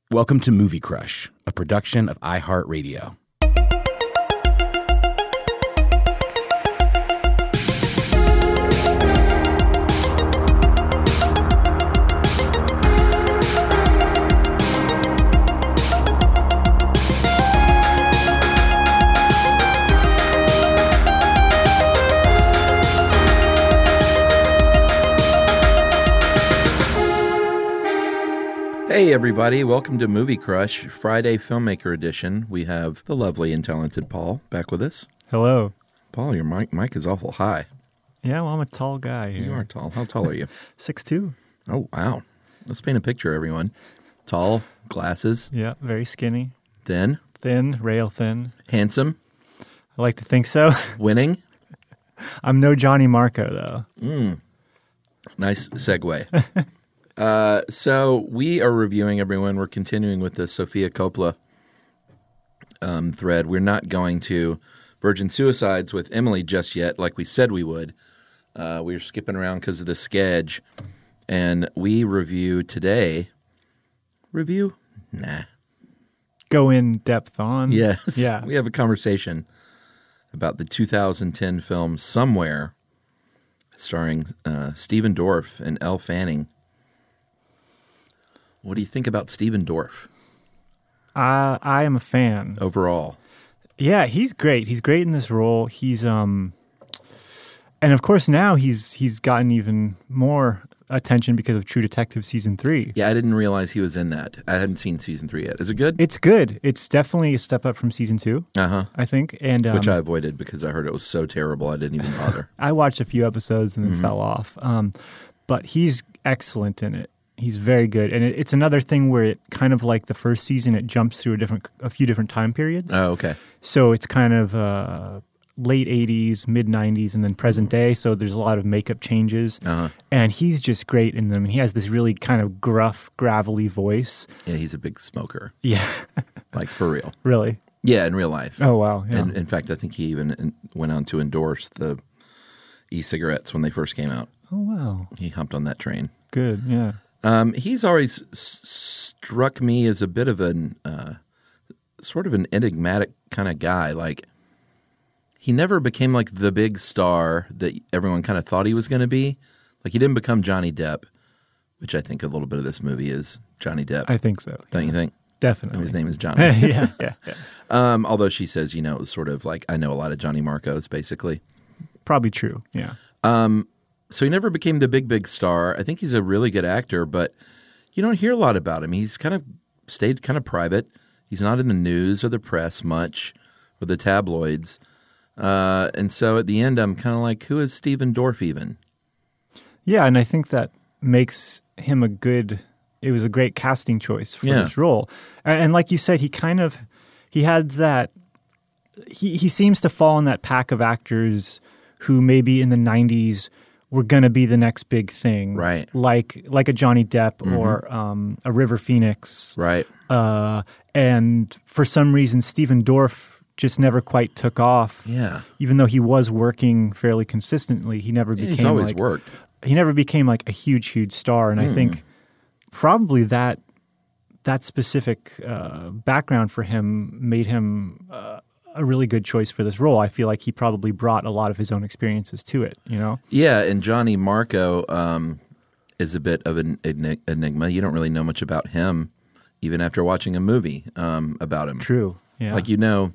Welcome to Movie Crush, a production of iHeartRadio. Hey everybody, welcome to Movie Crush, Friday Filmmaker Edition. We have the lovely and talented Paul back with us. Hello. Paul, your mic is awful high. Yeah, well, I'm a tall guy here. You are tall. How tall are you? 6'2". Oh, wow. Let's paint a picture, everyone. Tall, glasses. Yeah, very skinny. Thin. Thin, rail thin. Handsome. I like to think so. Winning. I'm no Johnny Marco, though. Nice segue. So we are reviewing, everyone. We're continuing with the Sofia Coppola thread. We're not going to Virgin Suicides with Emily just yet, like we said we would. We're skipping around because of the sketch. And we review today. Review? Nah. Go in depth on. Yes. Yeah. We have a conversation about the 2010 film Somewhere, starring Stephen Dorff and Elle Fanning. What do you think about Stephen Dorff I am a fan. overall? Yeah, he's great. He's great in this role. He's and of course now he's gotten even more attention because of True Detective season 3. Yeah, I didn't realize he was in that. I hadn't seen season 3 yet. Is it good? It's good. It's definitely a step up from season 2. I think. And Which I avoided because I heard it was so terrible I didn't even bother. I watched a few episodes and then fell off. But he's excellent in it. He's very good. And it's another thing where it kind of like the first season, it jumps through a few different time periods. Oh, okay. So it's kind of late 80s, mid 90s, and then present day. So there's a lot of makeup changes. And he's just great in them. He has this really kind of gruff, gravelly voice. Yeah, he's a big smoker. Yeah. Like, for real. Really? Yeah, in real life. Oh, wow. Yeah. And in fact, I think he even went on to endorse the e-cigarettes when they first came out. Oh, wow. He humped on that train. Good, yeah. He's always struck me as a bit of an sort of an enigmatic kind of guy. Like, he never became like the big star that everyone kind of thought he was going to be. Like, he didn't become Johnny Depp, which I think a little bit of this movie is Johnny Depp. I think so. Don't you think? Definitely. His name is Johnny. yeah. Although she says, it was sort of like, I know a lot of Johnny Marcos, basically. Probably true, yeah. So he never became the big star. I think he's a really good actor, but you don't hear a lot about him. He's kind of stayed kind of private. He's not in the news or the press much, or the tabloids. And so at the end, I'm kind of like, who is Stephen Dorff even? Yeah, and I think that makes him it was a great casting choice for this role. And like you said, he had that, he seems to fall in that pack of actors who maybe in the 90s were going to be the next big thing. Right. Like a Johnny Depp or a River Phoenix. Right. And for some reason, Stephen Dorff just never quite took off. Yeah. Even though he was working fairly consistently, he never became he's always worked. He never became like a huge star. And I think probably that specific background for him made him a really good choice for this role. I feel like he probably brought a lot of his own experiences to it, Yeah, and Johnny Marco is a bit of an enigma. You don't really know much about him, even after watching a movie about him. True, yeah. Like, you know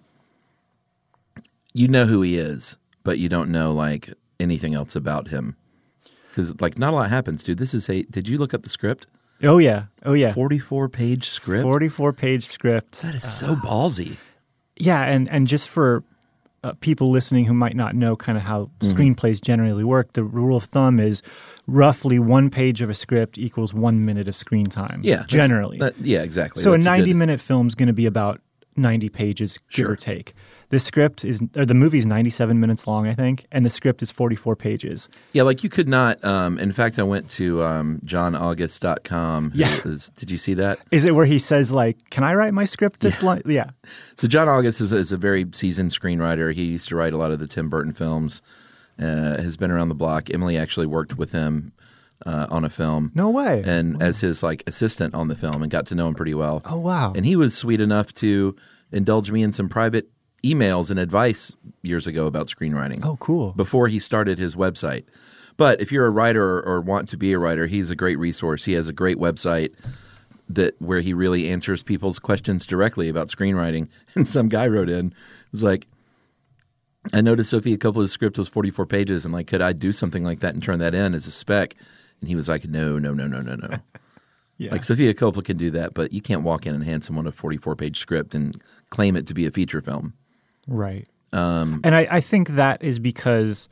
who he is, but you don't know, like, anything else about him. Because, like, not a lot happens, dude. Did you look up the script? Oh, yeah. 44-page script? 44-page script. That is so ballsy. Yeah, and just for people listening who might not know kind of how screenplays generally work, the rule of thumb is roughly 1 page of a script equals 1 minute of screen time. Yeah. Generally. Yeah, exactly. So a 90-minute film is going to be about 90 pages, give or take. The movie is 97 minutes long, I think, and the script is 44 pages. Yeah, like you could not, in fact, I went to johnaugust.com. Yeah. Did you see that? Is it where he says, like, can I write my script this line? Yeah. So John August is a very seasoned screenwriter. He used to write a lot of the Tim Burton films, has been around the block. Emily actually worked with him on a film. No way. And as his like assistant on the film, and got to know him pretty well. Oh, wow. And he was sweet enough to indulge me in some private emails and advice years ago about screenwriting. Oh, cool. Before he started his website. But if you're a writer or want to be a writer, he's a great resource. He has a great website where he really answers people's questions directly about screenwriting. And some guy wrote in, it was like, I noticed Sofia Coppola's script was 44 pages, and like, could I do something like that and turn that in as a spec? And he was like, no. Yeah. Like, Sofia Coppola can do that, but you can't walk in and hand someone a 44-page script and claim it to be a feature film. Right. And I think that is because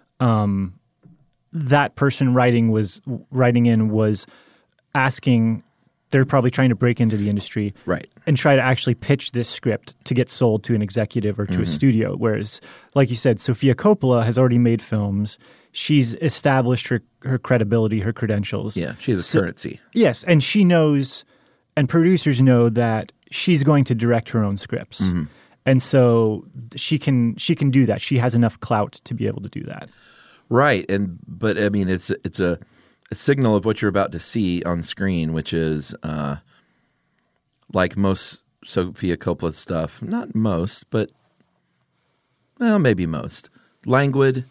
that person writing in was asking, they're probably trying to break into the industry. Right. And try to actually pitch this script to get sold to an executive or to a studio. Whereas, like you said, Sofia Coppola has already made films. She's established her credibility, her credentials. Yeah, she has a currency. Yes, and she knows, and producers know that she's going to direct her own scripts. Mm-hmm. And so she can do that. She has enough clout to be able to do that. Right, but I mean, it's a signal of what you're about to see on screen, which is like most Sofia Coppola stuff. Not most, but well, maybe most. Languid,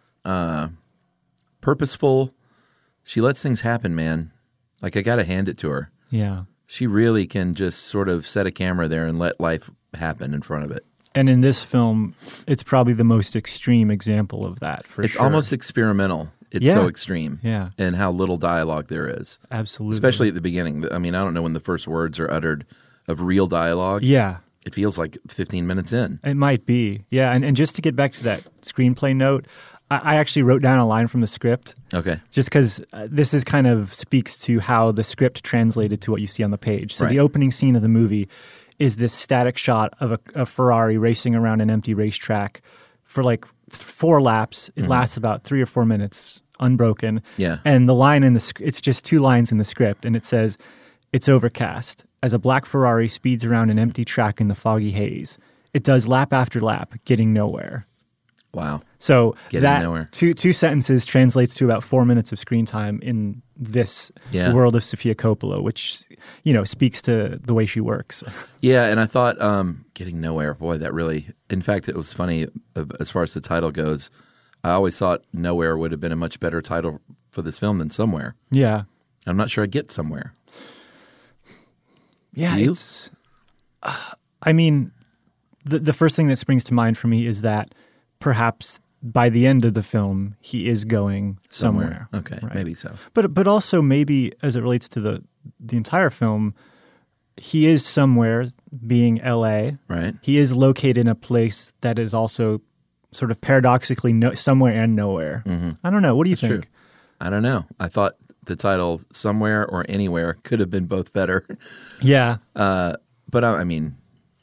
purposeful. She lets things happen, man. Like, I got to hand it to her. Yeah. She really can just sort of set a camera there and let life happen in front of it. And in this film, it's probably the most extreme example of that, for It's sure. almost experimental. It's Yeah. so extreme. Yeah. And how little dialogue there is. Absolutely. Especially at the beginning. I mean, I don't know when the first words are uttered of real dialogue. Yeah. It feels like 15 minutes in. It might be. Yeah. And just to get back to that screenplay note, I actually wrote down a line from the script. Okay. Just because this is kind of speaks to how the script translated to what you see on the page. So Right. the opening scene of the movie is this static shot of a Ferrari racing around an empty racetrack for like 4 laps. It lasts about 3 or 4 minutes, unbroken. Yeah. And the line it's just 2 lines in the script, and it says, "It's overcast as a black Ferrari speeds around an empty track in the foggy haze. It does lap after lap, getting nowhere." Wow. So Getting that nowhere. two sentences translates to about 4 minutes of screen time in this world of Sofia Coppola, which, speaks to the way she works. Yeah, and I thought Getting Nowhere, boy, that really... In fact, it was funny as far as the title goes. I always thought Nowhere would have been a much better title for this film than Somewhere. Yeah. I'm not sure I get Somewhere. Yeah, Do you? it's... I mean, the first thing that springs to mind for me is that perhaps by the end of the film, he is going somewhere. Okay, right? maybe so. But also maybe as it relates to the entire film, he is somewhere, being L.A. Right. He is located in a place that is also sort of paradoxically somewhere and nowhere. Mm-hmm. I don't know. What do you That's think? true. I don't know. I thought the title Somewhere or Anywhere could have been both better. Yeah. But I mean,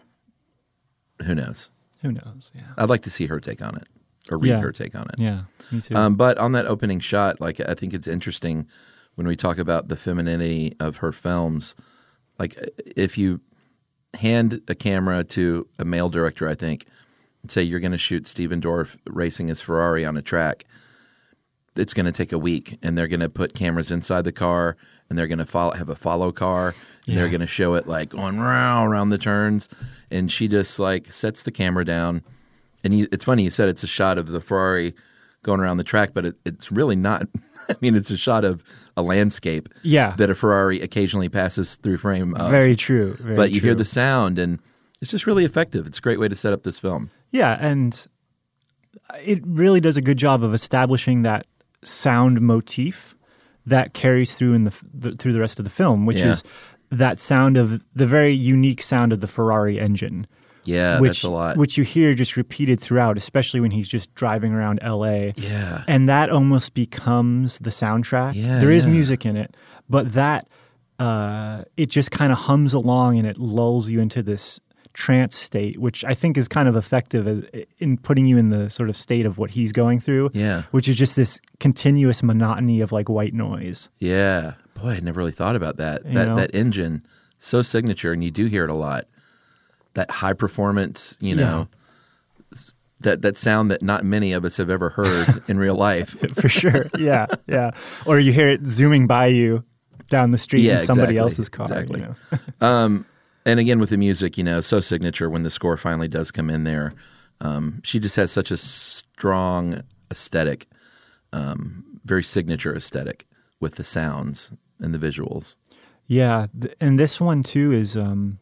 who knows? Who knows? Yeah. I'd like to see her take on it or read her take on it. Yeah. Me too. But on that opening shot, like, I think it's interesting when we talk about the femininity of her films. Like, if you hand a camera to a male director, I think, and say you're going to shoot Steven Dorff racing his Ferrari on a track, it's going to take a week, and they're going to put cameras inside the car, and they're going to have a follow car, and they're going to show it like going around the turns, and she just like sets the camera down. And it's funny, you said it's a shot of the Ferrari going around the track, but it's really not. I mean, it's a shot of a landscape that a Ferrari occasionally passes through frame of. Very true. But you hear the sound, and it's just really effective. It's a great way to set up this film. Yeah, and it really does a good job of establishing that sound motif that carries through through the rest of the film, which is that sound of the very unique sound of the Ferrari engine. Yeah, that's a lot. Which you hear just repeated throughout, especially when he's just driving around L.A. Yeah. And that almost becomes the soundtrack. Yeah, there is music in it, but that it just kind of hums along and it lulls you into this trance state, which I think is kind of effective in putting you in the sort of state of what he's going through. Yeah. Which is just this continuous monotony of like white noise. Yeah. Boy, I never really thought about that. That engine, so signature, and you do hear it a lot. That high performance, that sound that not many of us have ever heard in real life. For sure. Yeah, yeah. Or you hear it zooming by you down the street in somebody else's car. Exactly. You know? And again, with the music, so signature when the score finally does come in there. She just has such a strong aesthetic, very signature aesthetic with the sounds and the visuals. Yeah, and this one too is, from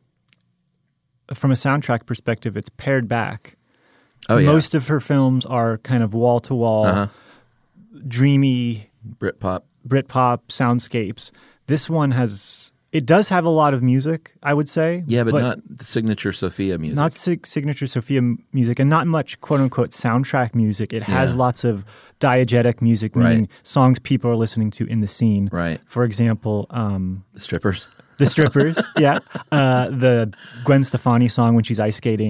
a soundtrack perspective, it's pared back. Oh, yeah. Most of her films are kind of wall-to-wall, dreamy Britpop soundscapes. This one does have a lot of music, I would say. Yeah, but not the signature Sophia music. Not signature Sophia music, and not much quote-unquote soundtrack music. It has lots of diegetic music, meaning songs people are listening to in the scene. Right. For example... the strippers. The strippers, yeah. The Gwen Stefani song when she's ice skating.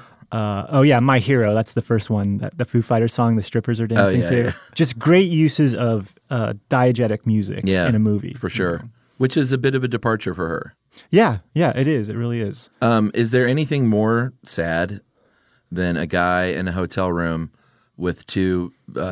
My Hero, that's the first one, the Foo Fighters song the strippers are dancing to. Yeah. Just great uses of diegetic music in a movie. For sure. Which is a bit of a departure for her. Yeah, it is. It really is. Is there anything more sad than a guy in a hotel room with two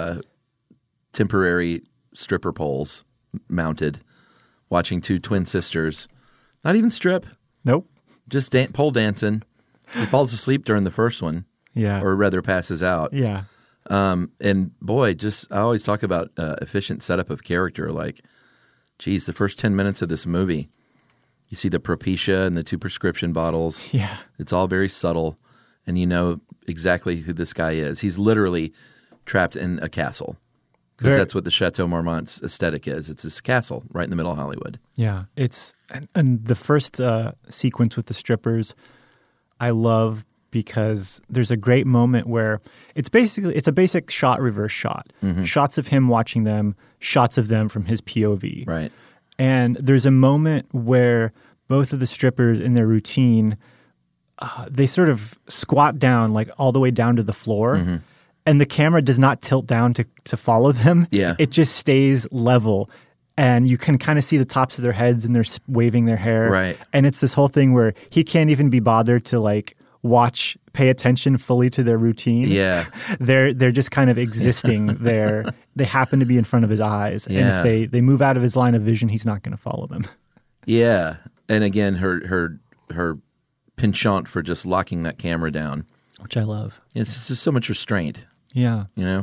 temporary stripper poles mounted, watching two twin sisters, not even strip, Nope. just pole dancing. He falls asleep during the first one, or rather passes out. Yeah. And boy, I always talk about efficient setup of character. Like, geez, the first 10 minutes of this movie, you see the Propecia and the two prescription bottles. Yeah. It's all very subtle, and you know exactly who this guy is. He's literally trapped in a castle, because that's what the Chateau Marmont's aesthetic is. It's this castle right in the middle of Hollywood. Yeah. And the first sequence with the strippers, I love, because there's a great moment where it's a basic shot reverse shot. Shots of him watching them, shots of them from his POV. Right. And there's a moment where both of the strippers in their routine, they sort of squat down, like all the way down to the floor. And the camera does not tilt down to follow them. Yeah. It just stays level. And you can kind of see the tops of their heads, and they're waving their hair. Right. And it's this whole thing where he can't even be bothered to pay attention fully to their routine. Yeah. They're just kind of existing there. They happen to be in front of his eyes. Yeah. And if they move out of his line of vision, he's not going to follow them. Yeah. And again, her penchant for just locking that camera down. Which I love. It's just so much restraint. Yeah. Yeah.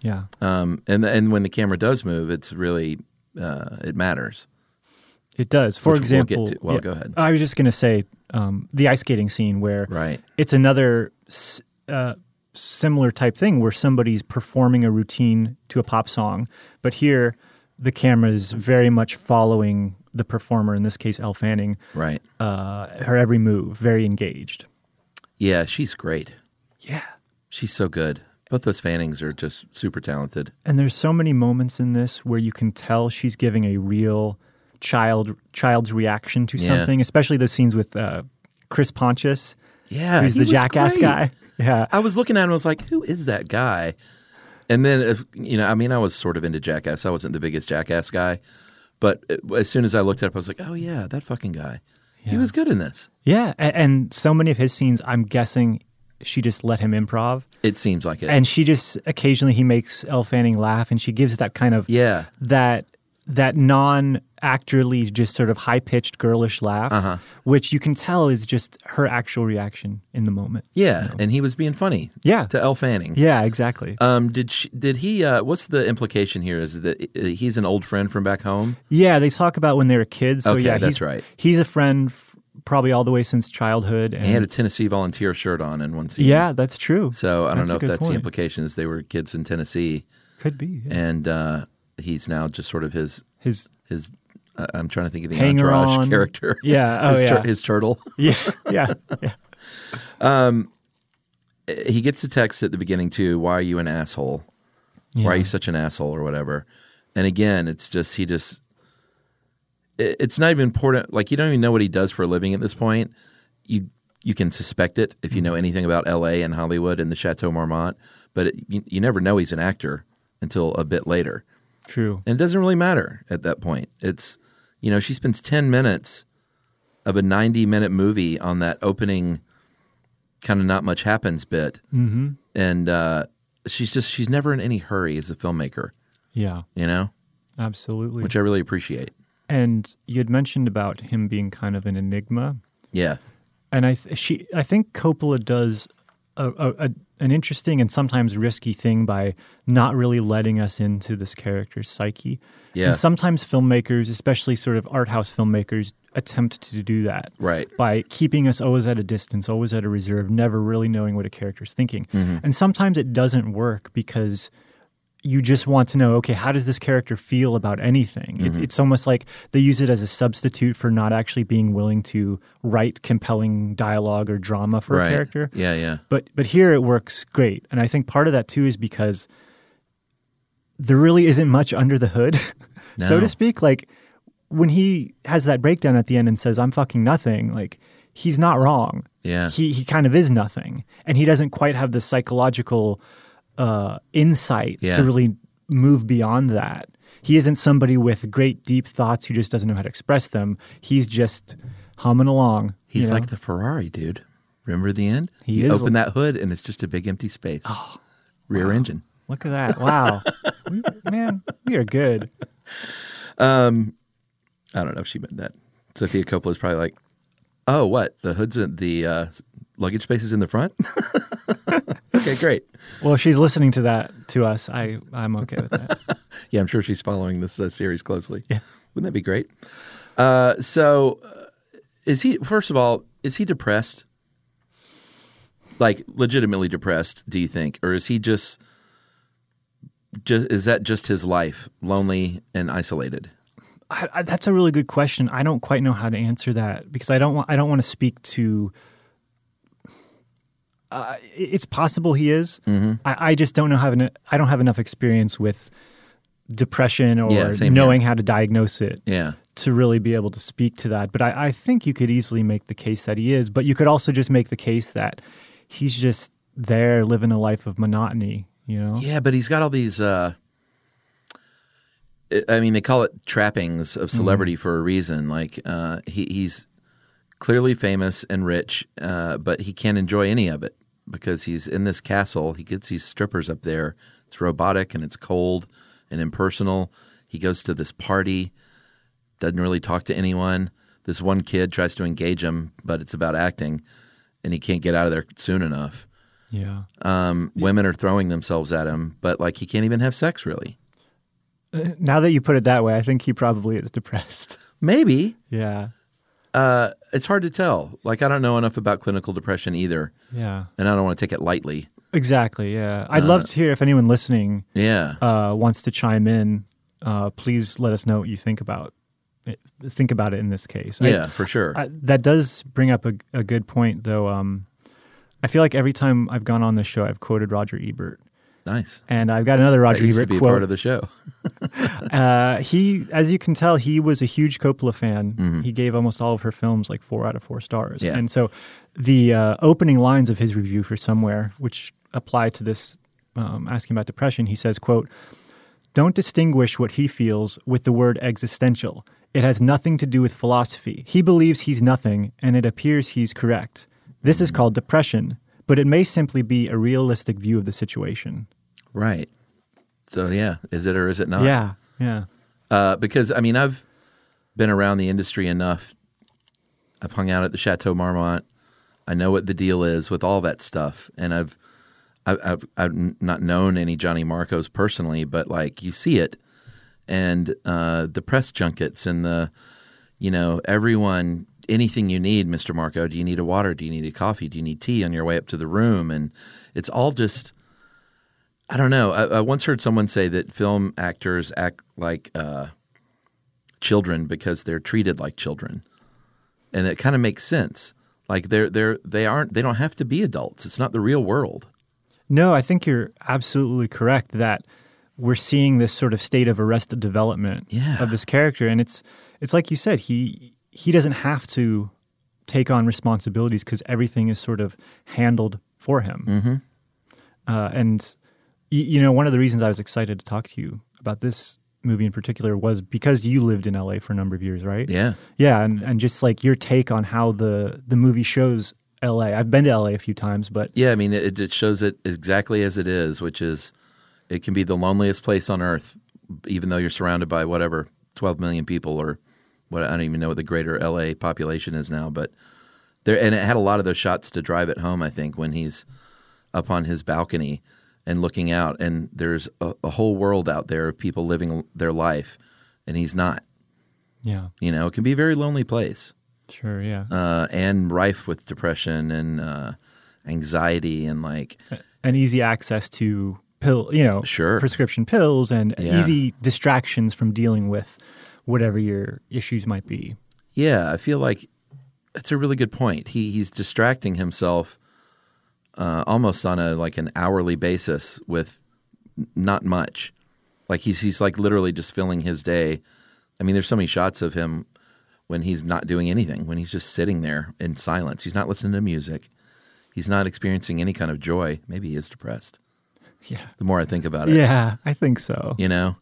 And when the camera does move, it's really it matters. It does. For example, we'll get to. Go ahead. I was just going to say the ice skating scene where it's another similar type thing where somebody's performing a routine to a pop song, but here the camera is very much following the performer, in this case Elle Fanning. Right. Her every move, very engaged. Yeah, she's great. Yeah. She's so good. Both those Fannings are just super talented. And there's so many moments in this where you can tell she's giving a real child's reaction to something, especially the scenes with Chris Pontius. Yeah, who's the jackass guy. Yeah. I was looking at him and I was like, who is that guy? And then, I was sort of into Jackass. I wasn't the biggest Jackass guy. But as soon as I looked it up, I was like, oh, yeah, that fucking guy. Yeah. He was good in this. Yeah, and so many of his scenes, I'm guessing she just let him improv. It seems like it. And she just, occasionally he makes Elle Fanning laugh, and she gives that kind of, that non-actorly, just sort of high-pitched, girlish laugh, which you can tell is just her actual reaction in the moment. Yeah, and he was being funny to Elle Fanning. Yeah, exactly. Did he, what's the implication here? Is that he's an old friend from back home? Yeah, they talk about when they were kids. So okay, that's right. He's a friend probably all the way since childhood. And he had a Tennessee Volunteer shirt on in one scene. Yeah, that's true. So I don't know if that's the implications. They were kids in Tennessee. Could be. Yeah. And he's now just sort of his I'm trying to think of the Hanger-on Entourage character. Yeah. His turtle. Yeah. He gets a text at the beginning too. Why are you an asshole? Yeah. Why are you such an asshole or whatever? And again, it's just it's not even important. Like, you don't even know what he does for a living at this point. You can suspect it if you know anything about L.A. and Hollywood and the Chateau Marmont, but you never know he's an actor until a bit later. True. And it doesn't really matter at that point. It's, she spends 10 minutes of a 90-minute movie on that opening kind of not much happens bit. Mm-hmm. and she's never in any hurry as a filmmaker. Yeah, You know, absolutely. which I really appreciate. And you had mentioned about him being kind of an enigma. Yeah, And I think Coppola does an interesting and sometimes risky thing by not really letting us into this character's psyche. Yeah. And sometimes filmmakers, especially sort of art house filmmakers, attempt to do that. Right. By keeping us always at a distance, always at a reserve, never really knowing what a character's thinking. Mm-hmm. And sometimes it doesn't work because you just want to know, okay, how does this character feel about anything? Mm-hmm. It's almost like they use it as a substitute for not actually being willing to write compelling dialogue or drama for a character. Yeah, yeah. But here it works great. And I think part of that too is because there really isn't much under the hood, so No. to speak. Like when he has that breakdown at the end and says, I'm fucking nothing, like he's not wrong. Yeah. He kind of is nothing. And he doesn't quite have the psychological insight Yeah. to really move beyond that. He isn't somebody with great deep thoughts who just doesn't know how to express them. He's just humming along. He's you know? like the Ferrari, dude. Remember the end? He You is open that hood and it's just a big empty space. Rear engine. Look at that. Wow. Man, we are good. I don't know if she meant that. Sophia Coppola's probably like, oh, what? The hood's in the luggage space is in the front? Okay, great. Well, if she's listening to that to us, I'm okay with that. Yeah, I'm sure she's following this series closely. Yeah. Wouldn't that be great? So, is he, first of all, is he depressed? Like, legitimately depressed, do you think? Or is he just is that just his life, lonely and isolated? That's a really good question. I don't quite know how to answer that because I don't want to speak to. It's possible he is. Mm-hmm. I just don't know I don't have enough experience with depression or knowing how to diagnose it. Yeah. To really be able to speak to that. But I think you could easily make the case that he is. But you could also just make the case that he's just there living a life of monotony, you know? Yeah, but he's got all these, I mean, they call it trappings of celebrity for a reason. Like, he's clearly famous and rich, but he can't enjoy any of it because he's in this castle. He gets these strippers up there. It's robotic and it's cold and impersonal. He goes to this party, doesn't really talk to anyone. This one kid tries to engage him, but it's about acting, and he can't get out of there soon enough. Yeah. Women are throwing themselves at him, but like he can't even have sex really. Now that you put it that way, I think he probably is depressed. Maybe. Yeah. It's hard to tell. Like I don't know enough about clinical depression either. Yeah. And I don't want to take it lightly. Exactly. Yeah. I'd love to hear if anyone listening wants to chime in. Please let us know what you think about it. Think about it in this case. Yeah, for sure. That does bring up a good point, though. I feel like every time I've gone on this show, I've quoted Roger Ebert. Nice. And I've got another Roger That used Ebert to be quote. a part of the show. He, as you can tell, he was a huge Coppola fan. Mm-hmm. He gave almost all of her films like 4 out of 4 stars. Yeah. And so the opening lines of his review for Somewhere, which apply to this asking about depression, he says, quote, "Don't distinguish what he feels with the word existential. It has nothing to do with philosophy. He believes he's nothing, and it appears he's correct. This is called depression, but it may simply be a realistic view of the situation." Right. So yeah, is it or is it not? Yeah, yeah. Because I mean, I've been around the industry enough. I've hung out at the Chateau Marmont. I know what the deal is with all that stuff, and I've not known any Johnny Marcos personally, but like you see it, and the press junkets and the, everyone, anything you need, Mr. Marco. Do you need a water? Do you need a coffee? Do you need tea on your way up to the room? And it's all just, I don't know. I once heard someone say that film actors act like children because they're treated like children, and it kind of makes sense. Like they don't have to be adults. It's not the real world. No, I think you're absolutely correct that we're seeing this sort of state of arrested development of this character, and it's like you said, he doesn't have to take on responsibilities because everything is sort of handled for him. Mm-hmm. And one of the reasons I was excited to talk to you about this movie in particular was because you lived in LA for a number of years, right? Yeah. Yeah, and just like your take on how the movie shows L.A. I've been to L.A. a few times, but Yeah, I mean, it shows it exactly as it is, which is it can be the loneliest place on earth, even though you're surrounded by whatever 12 million people or what. I don't even know what the greater LA population is now, but there. And it had a lot of those shots to drive it home. I think when he's up on his balcony and looking out, and there's a whole world out there of people living their life, and he's not. yeah, It can be a very lonely place, sure, yeah. and rife with depression and anxiety and like. And easy access to Sure. prescription pills and Yeah. easy distractions from dealing with whatever your issues might be. Yeah, I feel like that's a really good point. He's distracting himself almost on an hourly basis with not much. Like he's like literally just filling his day. I mean, there's so many shots of him when he's not doing anything, when he's just sitting there in silence. He's not listening to music. He's not experiencing any kind of joy. Maybe he is depressed. Yeah. The more I think about it, Yeah, I think so. Yeah.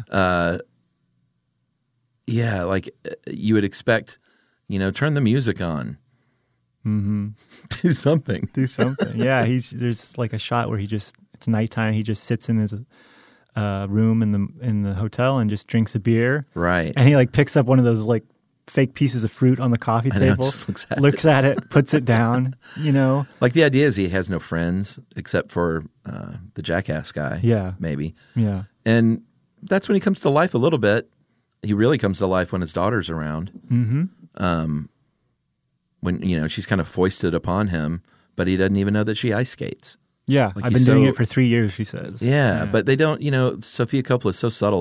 Yeah, like you would expect, turn the music on. Mm-hmm. Do something. Do something. Yeah, there's like a shot where it's nighttime. He just sits in his room in the hotel and just drinks a beer. Right. And he picks up one of those fake pieces of fruit on the coffee table. Just looks at it, puts it down. Like the idea is he has no friends except for the jackass guy. Yeah. Maybe. Yeah. And that's when he comes to life a little bit. He really comes to life when his daughter's around. Mm-hmm. When she's kind of foisted upon him, but he doesn't even know that she ice skates. Yeah, Like I've been doing it for 3 years, she says. Yeah, but they don't, Sofia Coppola is so subtle.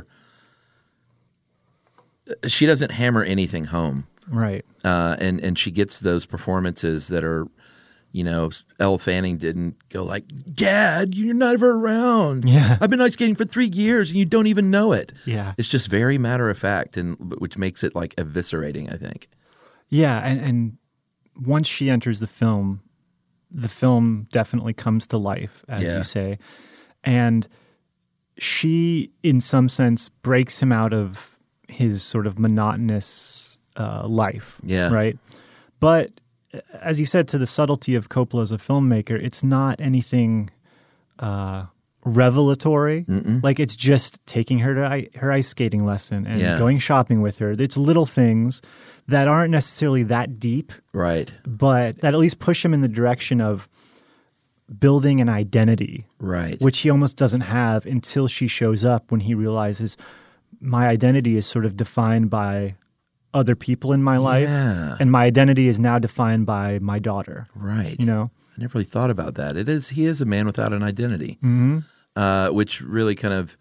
She doesn't hammer anything home. Right. And she gets those performances that are, Elle Fanning didn't go like, Dad, you're never around. Yeah. I've been ice skating for 3 years and you don't even know it. Yeah. It's just very matter of fact, and which makes it eviscerating, I think. Yeah, and once she enters the film definitely comes to life, as you say. And she, in some sense, breaks him out of his sort of monotonous life. Yeah. Right? But, as you said, to the subtlety of Coppola as a filmmaker, it's not anything revelatory. Mm-mm. Like, it's just taking her to her ice skating lesson and Yeah. going shopping with her. It's little things that aren't necessarily that deep, Right. but that at least push him in the direction of building an identity, Right. which he almost doesn't have until she shows up, when he realizes my identity is sort of defined by other people in my life, Yeah. and my identity is now defined by my daughter. Right. You know? I never really thought about that. He is a man without an identity, which really kind of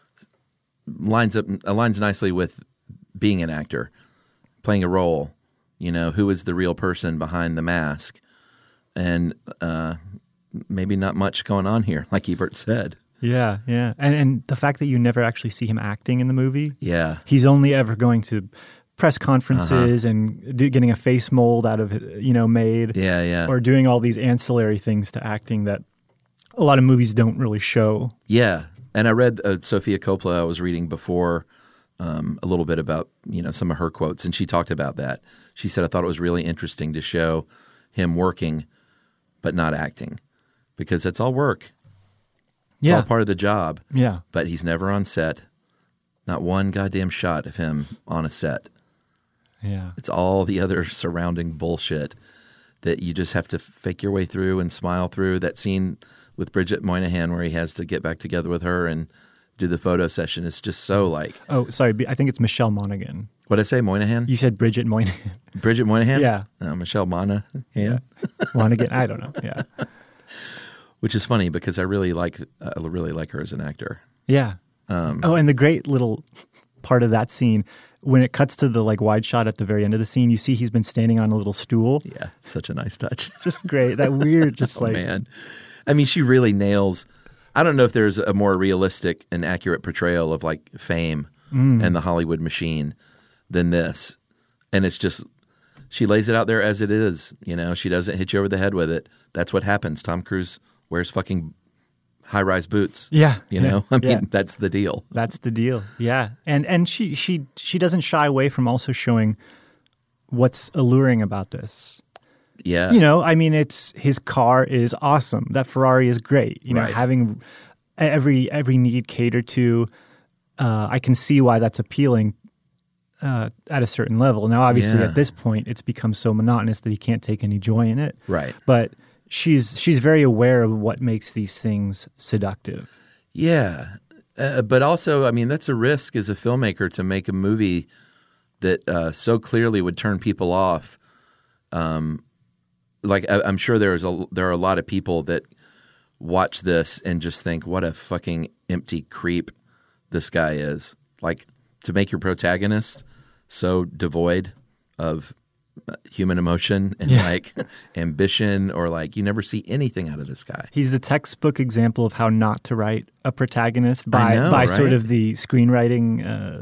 aligns nicely with being an actor, playing a role. Who is the real person behind the mask, and maybe not much going on here, like Ebert said. Yeah, yeah. And the fact that you never actually see him acting in the movie. Yeah. He's only ever going to press conferences and getting a face mold out of made. Yeah, yeah. Or doing all these ancillary things to acting that a lot of movies don't really show. Yeah. And I read Sofia Coppola. I was reading before a little bit about some of her quotes, and she talked about that. She said, I thought it was really interesting to show him working but not acting, because that's all work. It's all part of the job. Yeah. But he's never on set. Not one goddamn shot of him on a set. Yeah. It's all the other surrounding bullshit that you just have to fake your way through and smile through. That scene with Bridget Moynihan where he has to get back together with her and do the photo session is just so like... Oh, sorry. I think it's Michelle Monaghan. What'd I say, Moynihan? You said Bridget Moynihan. Bridget Moynihan? Yeah. Michelle Monaghan? Yeah. Monaghan? I don't know. Yeah. Which is funny because I really like her as an actor. Yeah. And the great little part of that scene, when it cuts to the wide shot at the very end of the scene, you see he's been standing on a little stool. Yeah, it's such a nice touch. Just great. That weird, just man. I mean, she really nails... I don't know if there's a more realistic and accurate portrayal of fame and the Hollywood machine than this. And it's just, she lays it out there as it is. She doesn't hit you over the head with it. That's what happens. Tom Cruise wears fucking high-rise boots. Yeah. I mean, that's the deal. That's the deal. Yeah. And she doesn't shy away from also showing what's alluring about this. Yeah. You know, I mean, his car is awesome. That Ferrari is great. You know, Right. having every need catered to, I can see why that's appealing at a certain level. Now, obviously, Yeah. at this point, it's become so monotonous that he can't take any joy in it. Right. But she's very aware of what makes these things seductive. Yeah. But also, I mean, that's a risk as a filmmaker to make a movie that so clearly would turn people off. I'm sure there are a lot of people that watch this and just think, what a fucking empty creep this guy is. Like, to make your protagonist so devoid of human emotion and like ambition, or like you never see anything out of this guy. He's the textbook example of how not to write a protagonist by right? sort of the screenwriting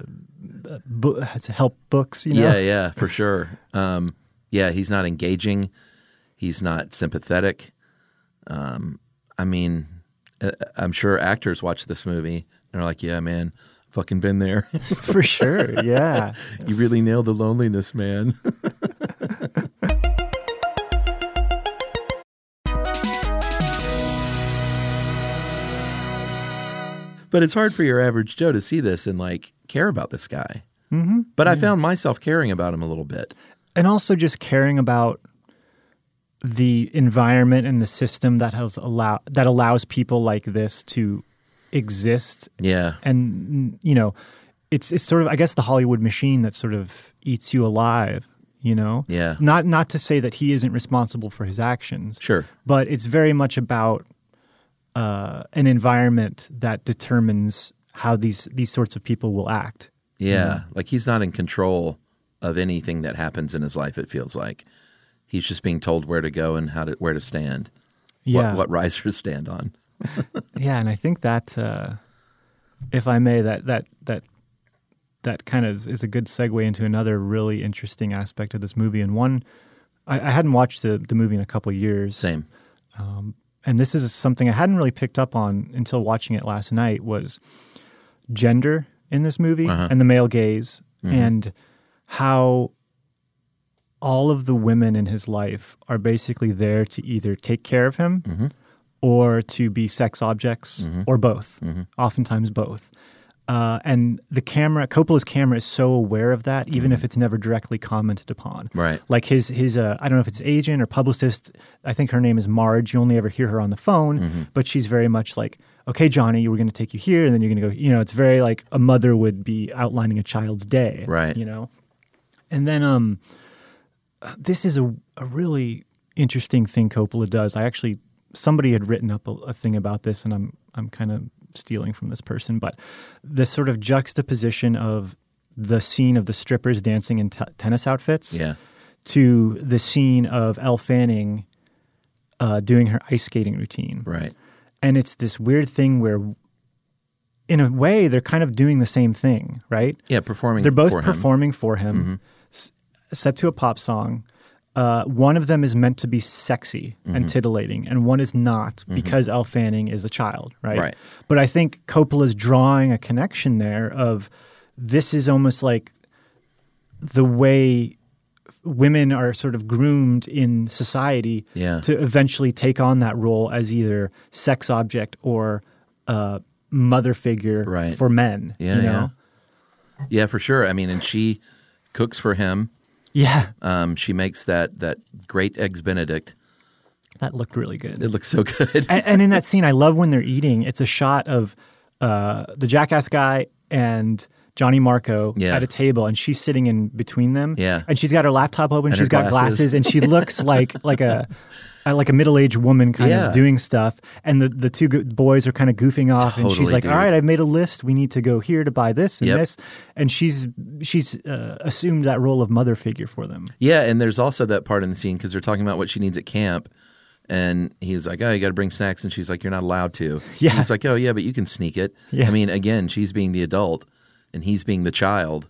help books, you know? Yeah, for sure. He's not engaging. He's not sympathetic. I mean, I'm sure actors watch this movie and are like, yeah, man, fucking been there. For sure, yeah. You really nailed the loneliness, man. But it's hard for your average Joe to see this and like care about this guy. Mm-hmm. But I found myself caring about him a little bit. And also just caring about the environment and the system that allows people like this to exist. Yeah. And, you know, it's sort of, I guess, the Hollywood machine that sort of eats you alive, you know? Yeah. Not to say that he isn't responsible for his actions. Sure. But it's very much about an environment that determines how these sorts of people will act. Yeah. Like he's not in control of anything that happens in his life, it feels like. He's just being told where to go and where to stand. Yeah. What risers stand on. Yeah, and I think that, if I may, that kind of is a good segue into another really interesting aspect of this movie. And one, I hadn't watched the movie in a couple of years. Same. And this is something I hadn't really picked up on until watching it last night, was gender in this movie and the male gaze, and how all of the women in his life are basically there to either take care of him or to be sex objects, or both, oftentimes both. And Coppola's camera is so aware of that, even if it's never directly commented upon. Right. Like his I don't know if it's agent or publicist, I think her name is Marge. You only ever hear her on the phone, but she's very much like, okay, Johnny, we're going to take you here, and then you're going to go, you know, it's very like a mother would be outlining a child's day. Right. You know? And then this is a really interesting thing Coppola does. Somebody had written up a thing about this, and I'm kind of stealing from this person, but the sort of juxtaposition of the scene of the strippers dancing in tennis outfits to the scene of Elle Fanning doing her ice skating routine. Right. And it's this weird thing where, in a way, they're kind of doing the same thing, right? Yeah, performing. They're both for him. performing for him, set to a pop song. One of them is meant to be sexy and titillating, and one is not because Elle Fanning is a child, right? Right. But I think Coppola's drawing a connection there of this is almost like the way women are sort of groomed in society to eventually take on that role as either sex object or mother figure for men. Yeah, you know? Yeah, for sure. I mean, and she cooks for him. Yeah. She makes that great Eggs Benedict. That looked really good. It looks so good. and in that scene, I love when they're eating. It's a shot of the Jackass guy and Johnny Marco at a table, and she's sitting in between them. Yeah. And she's got her laptop open. And she's got glasses, and she looks like a middle-aged woman kind of doing stuff. And the two boys are kind of goofing off, and she's like, all right, I've made a list. We need to go here to buy this and this. And she's assumed that role of mother figure for them. Yeah, and there's also that part in the scene because they're talking about what she needs at camp. And he's like, oh, you got to bring snacks. And she's like, you're not allowed to. Yeah. And he's like, oh, yeah, but you can sneak it. Yeah. I mean, again, she's being the adult and he's being the child.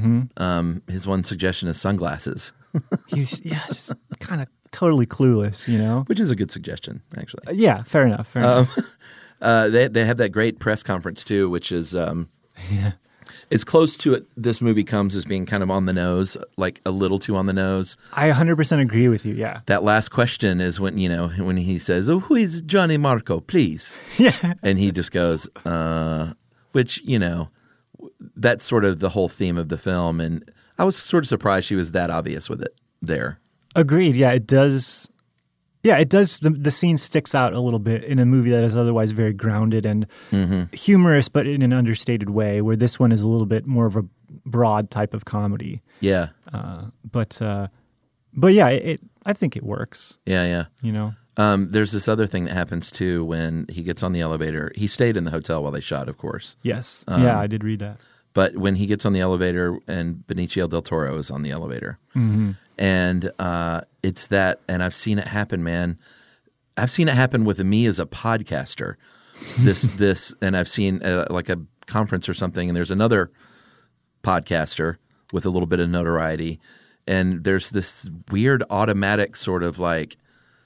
His one suggestion is sunglasses. He's just kind of totally clueless, you know? Which is a good suggestion, actually. Yeah, fair enough. They have that great press conference, too, which is as close to it this movie comes as being kind of on the nose, like a little too on the nose. I 100% agree with you. Yeah. That last question is when he says, "Oh, who is Johnny Marco, please?" Yeah. And he just goes, which, that's sort of the whole theme of the film. And I was sort of surprised she was that obvious with it there. Agreed. Yeah, it does. Yeah, it does. The scene sticks out a little bit in a movie that is otherwise very grounded and humorous, but in an understated way, where this one is a little bit more of a broad type of comedy. Yeah. But yeah, I think it works. Yeah. There's this other thing that happens too when he gets on the elevator. He stayed in the hotel while they shot, of course. Yes. Yeah, I did read that. But when he gets on the elevator and Benicio del Toro is on the elevator, and it's that, and I've seen it happen, man. I've seen it happen with me as a podcaster. This, and I've seen like a conference or something, and there's another podcaster with a little bit of notoriety, and there's this weird automatic sort of like,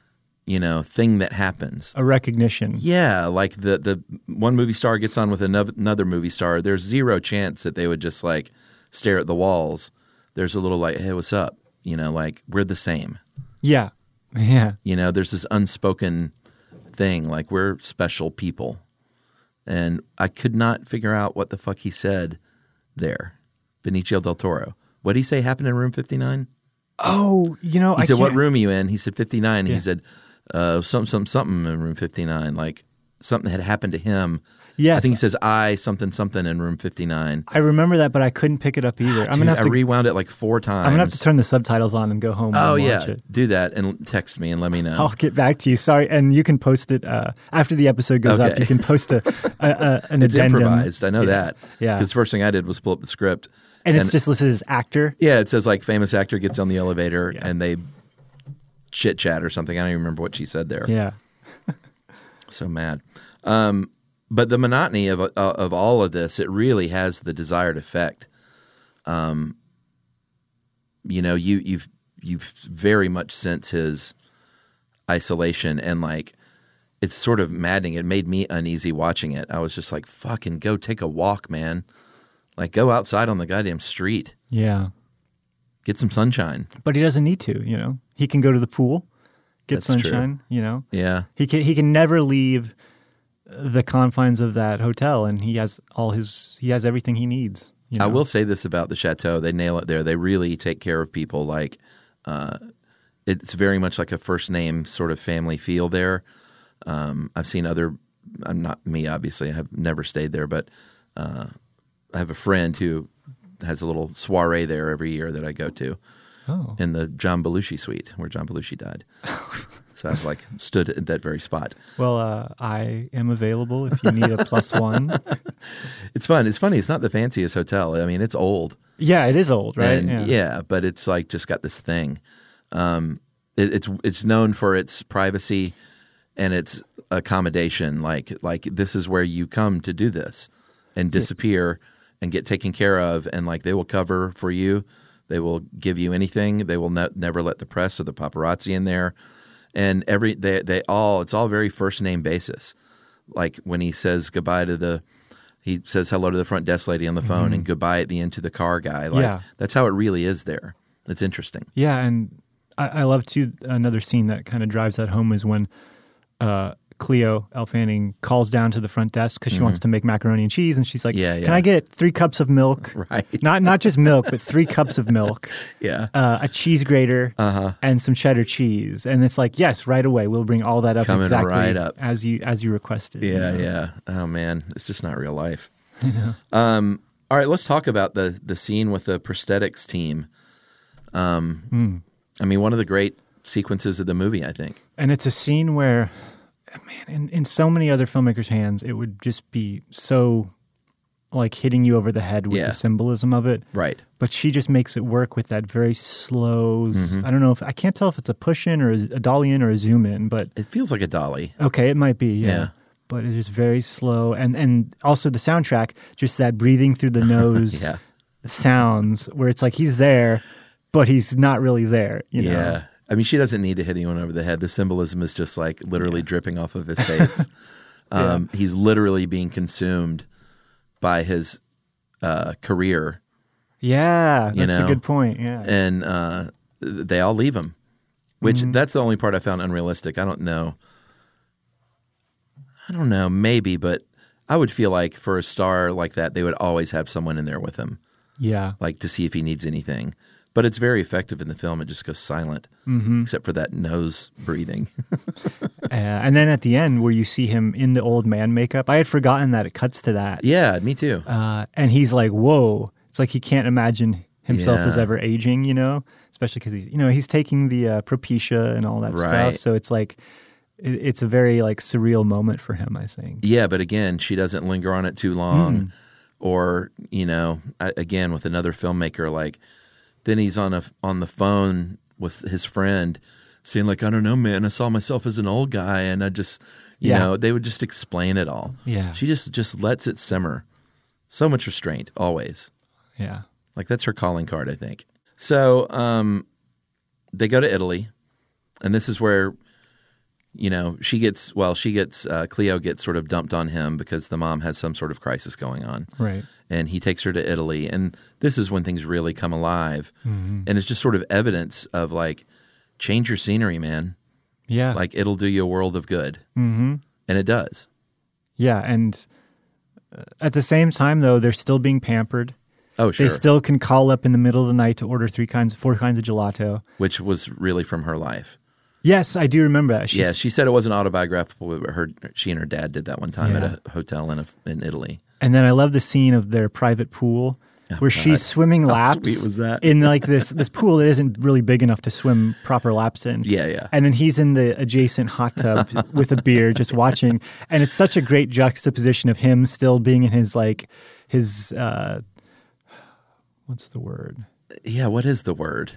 thing that happens. A recognition. Yeah, like the one movie star gets on with another movie star. There's zero chance that they would just like stare at the walls. There's a little like, hey, what's up? Like we're the same. Yeah. Yeah. There's this unspoken thing, like we're special people. And I could not figure out what the fuck he said there. Benicio del Toro. What did he say happened in room 59? Oh, He said, what room are you in? He said 59. Yeah. He said, something in room 59. Like something had happened to him. Yes. I think he says something in room 59. I remember that, but I couldn't pick it up either. I rewound it like 4 times. I'm going to have to turn the subtitles on and go home and watch it. Do that and text me and let me know. I'll get back to you. Sorry. And you can post it after the episode goes up. You can post an addendum. It's improvised. I know that. Yeah. Because the first thing I did was pull up the script. And it's just listed as actor? Yeah, it says like famous actor gets on the elevator and they chit chat or something. I don't even remember what she said there. Yeah. So mad. But the monotony of all of this, it really has the desired effect. You've very much sense his isolation, and like it's sort of maddening. It made me uneasy watching it. I was just like, "Fucking go take a walk, man! Like go outside on the goddamn street. Yeah, get some sunshine." But he doesn't need to. He can go to the pool, get sunshine. True. Yeah, he can never leave the confines of that hotel, and he has everything he needs. I will say this about the chateau. They nail it there. They really take care of people. Like, it's very much like a first name sort of family feel there. I've seen I'm not me, obviously. I have never stayed there, but I have a friend who has a little soiree there every year that I go to. Oh. In the John Belushi suite where John Belushi died. So I've like stood at that very spot. Well, I am available if you need a +1. It's fun. It's funny. It's not the fanciest hotel. I mean, it's old. Yeah, it is old, right? Yeah, but it's like just got this thing. It's known for its privacy and its accommodation. Like this is where you come to do this and disappear and get taken care of, and like they will cover for you. They will give you anything. They will never let the press or the paparazzi in there. And it's all very first name basis. Like when he says goodbye he says hello to the front desk lady on the phone and goodbye at the end to the car guy. Like that's how it really is there. It's interesting. Yeah, and I love too. Another scene that kind of drives that home is when Cleo Elle Fanning calls down to the front desk because she wants to make macaroni and cheese, and she's like, "Can I get 3 cups of milk? Right? Not just milk, but 3 cups of milk. Yeah, a cheese grater, and some cheddar cheese." And it's like, "Yes, right away. We'll bring all that up exactly right up. as you requested." Yeah. Oh man, it's just not real life. All right, let's talk about the scene with the prosthetics team. I mean, one of the great sequences of the movie, I think. And it's a scene where, man, in so many other filmmakers' hands, it would just be so like hitting you over the head with the symbolism of it. Right. But she just makes it work with that very slow, I don't know I can't tell if it's a push in or a dolly in or a zoom in, but it feels like a dolly. Okay, it might be, yeah. But it is very slow. And also the soundtrack, just that breathing through the nose sounds where it's like he's there, but he's not really there, you know? Yeah. I mean, she doesn't need to hit anyone over the head. The symbolism is just like literally dripping off of his face. He's literally being consumed by his career. Yeah, You that's know? a good point. Yeah. And they all leave him, which that's the only part I found unrealistic. I don't know, maybe, but I would feel like for a star like that, they would always have someone in there with him, Yeah. like to see if he needs anything. But it's very effective in the film. It just goes silent, except for that nose breathing. And then at the end where you see him in the old man makeup, I had forgotten that it cuts to that. Yeah, me too. And he's like, whoa. It's like he can't imagine himself as Yeah. ever aging, especially because he's taking the Propecia and all that stuff. Right. So it's like, it's a very like surreal moment for him, I think. Yeah, but again, she doesn't linger on it too long. Or, again, with another filmmaker, like, then he's on the phone with his friend saying, like, I don't know, man, I saw myself as an old guy, and I just, they would just explain it all. Yeah. She just lets it simmer. So much restraint, always. Yeah. Like, that's her calling card, I think. So they go to Italy, and this is where, Cleo gets sort of dumped on him because the mom has some sort of crisis going on. Right. And he takes her to Italy, and this is when things really come alive. And it's just sort of evidence of, like, change your scenery, man. Yeah. Like, it'll do you a world of good. And it does. Yeah. And at the same time, though, they're still being pampered. Oh, sure. They still can call up in the middle of the night to order 4 kinds of gelato. Which was really from her life. Yes, I do remember that. She said it wasn't autobiographical, but she and her dad did that one time at a hotel in Italy. And then I love the scene of their private pool where she's swimming laps sweet was that? in like this pool that isn't really big enough to swim proper laps in. Yeah. And then he's in the adjacent hot tub with a beer just watching. And it's such a great juxtaposition of him still being in his what's the word? Yeah, what is the word?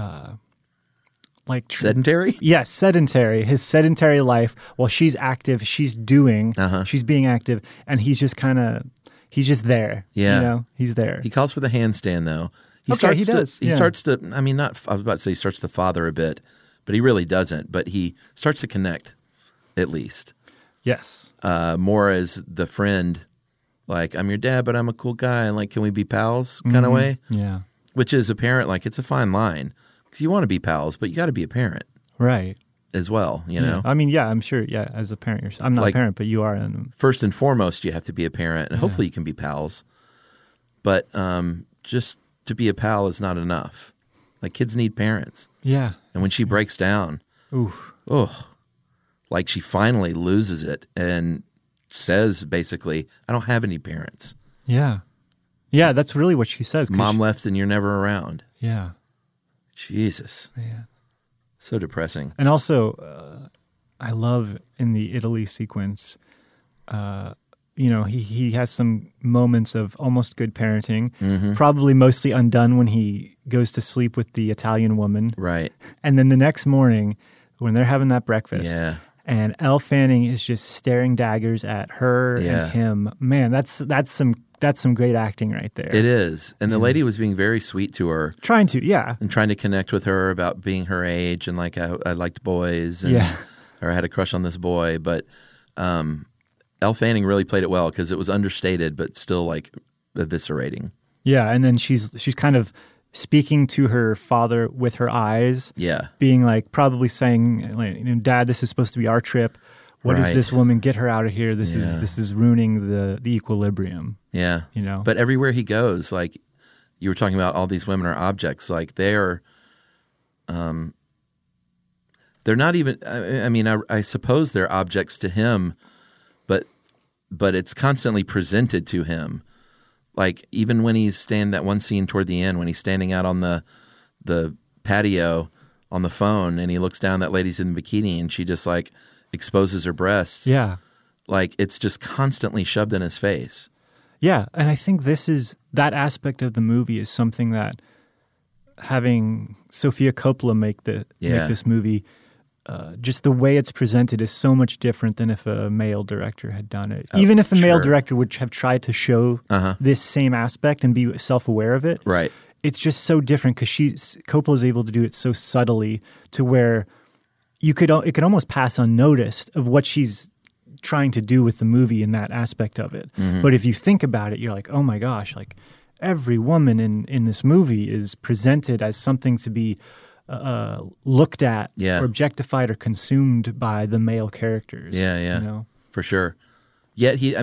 Sedentary? Yes, sedentary. His sedentary life. While she's active, she's doing. She's being active, and he's just he's just there. Yeah, he's there. He calls for the handstand though. He does. He starts to. I mean, I was about to say he starts to father a bit, but he really doesn't. But he starts to connect, at least. Yes. More as the friend, like, I'm your dad, but I'm a cool guy, and like, can we be pals? Kind of way. Yeah. Which is a parent, like, it's a fine line. Because you want to be pals, but you got to be a parent. Right. As well, Yeah. I mean, I'm sure, as a parent, I'm not a parent, but you are. First and foremost, you have to be a parent, and hopefully you can be pals. But just to be a pal is not enough. Like, kids need parents. Yeah. And when she breaks down, like she finally loses it and says, basically, I don't have any parents. Yeah. Yeah, that's really what she says. Mom left and you're never around. Yeah. Jesus. Yeah. So depressing. And also, I love in the Italy sequence, he has some moments of almost good parenting, probably mostly undone when he goes to sleep with the Italian woman. Right. And then the next morning, when they're having that breakfast, and Elle Fanning is just staring daggers at her and him. Man, that's some great acting right there. It is. And the lady was being very sweet to her. Trying to, yeah. And trying to connect with her about being her age and like I liked boys and or I had a crush on this boy. But Elle Fanning really played it well because it was understated but still like eviscerating. Yeah, and then she's kind of speaking to her father with her eyes. Yeah. Being like, probably saying, like, Dad, this is supposed to be our trip. What is this woman? Get her out of here. This is ruining the equilibrium. Yeah. But everywhere he goes, like you were talking about, all these women are objects. Like they're not even, I mean, I suppose they're objects to him, but it's constantly presented to him. Like even when he's that one scene toward the end, when he's standing out on the patio on the phone and he looks down, that lady's in the bikini and she just like exposes her breasts. Yeah. Like it's just constantly shoved in his face. Yeah. And I think that aspect of the movie is something that having Sofia Coppola make this movie, just the way it's presented is so much different than if a male director had done it. Even if a male director would have tried to show this same aspect and be self-aware of it. Right. It's just so different because Coppola's able to do it so subtly to where it could almost pass unnoticed of what she's trying to do with the movie in that aspect of it. But if you think about it, you're like, oh my gosh, like every woman in this movie is presented as something to be looked at or objectified or consumed by the male characters. Yeah, you know? For sure. Yet he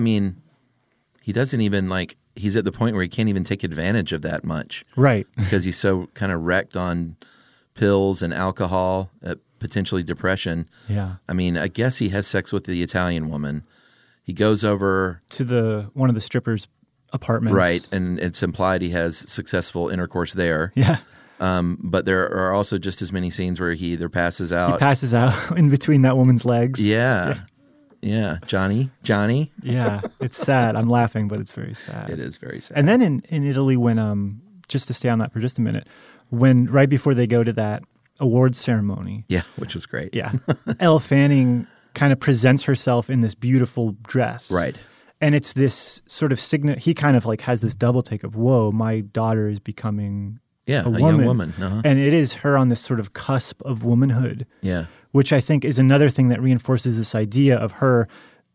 doesn't even like, he's at the point where he can't even take advantage of that much. Right. Because he's so kind of wrecked on pills and alcohol, potentially depression. Yeah. I mean, I guess he has sex with the Italian woman. He goes over to one of the strippers' apartments. Right, and it's implied he has successful intercourse there. Yeah. But there are also just as many scenes where he either passes out. He passes out in between that woman's legs. Yeah. Johnny. Yeah, it's sad. I'm laughing, but it's very sad. It is very sad. And then in Italy, when just to stay on that for just a minute, when right before they go to that awards ceremony. Yeah, which was great. Yeah. Elle Fanning kind of presents herself in this beautiful dress. Right. And it's this sort of he kind of like has this double take of, whoa, my daughter is becoming a woman. Young woman. Uh-huh. And it is her on this sort of cusp of womanhood. Yeah. Which I think is another thing that reinforces this idea of her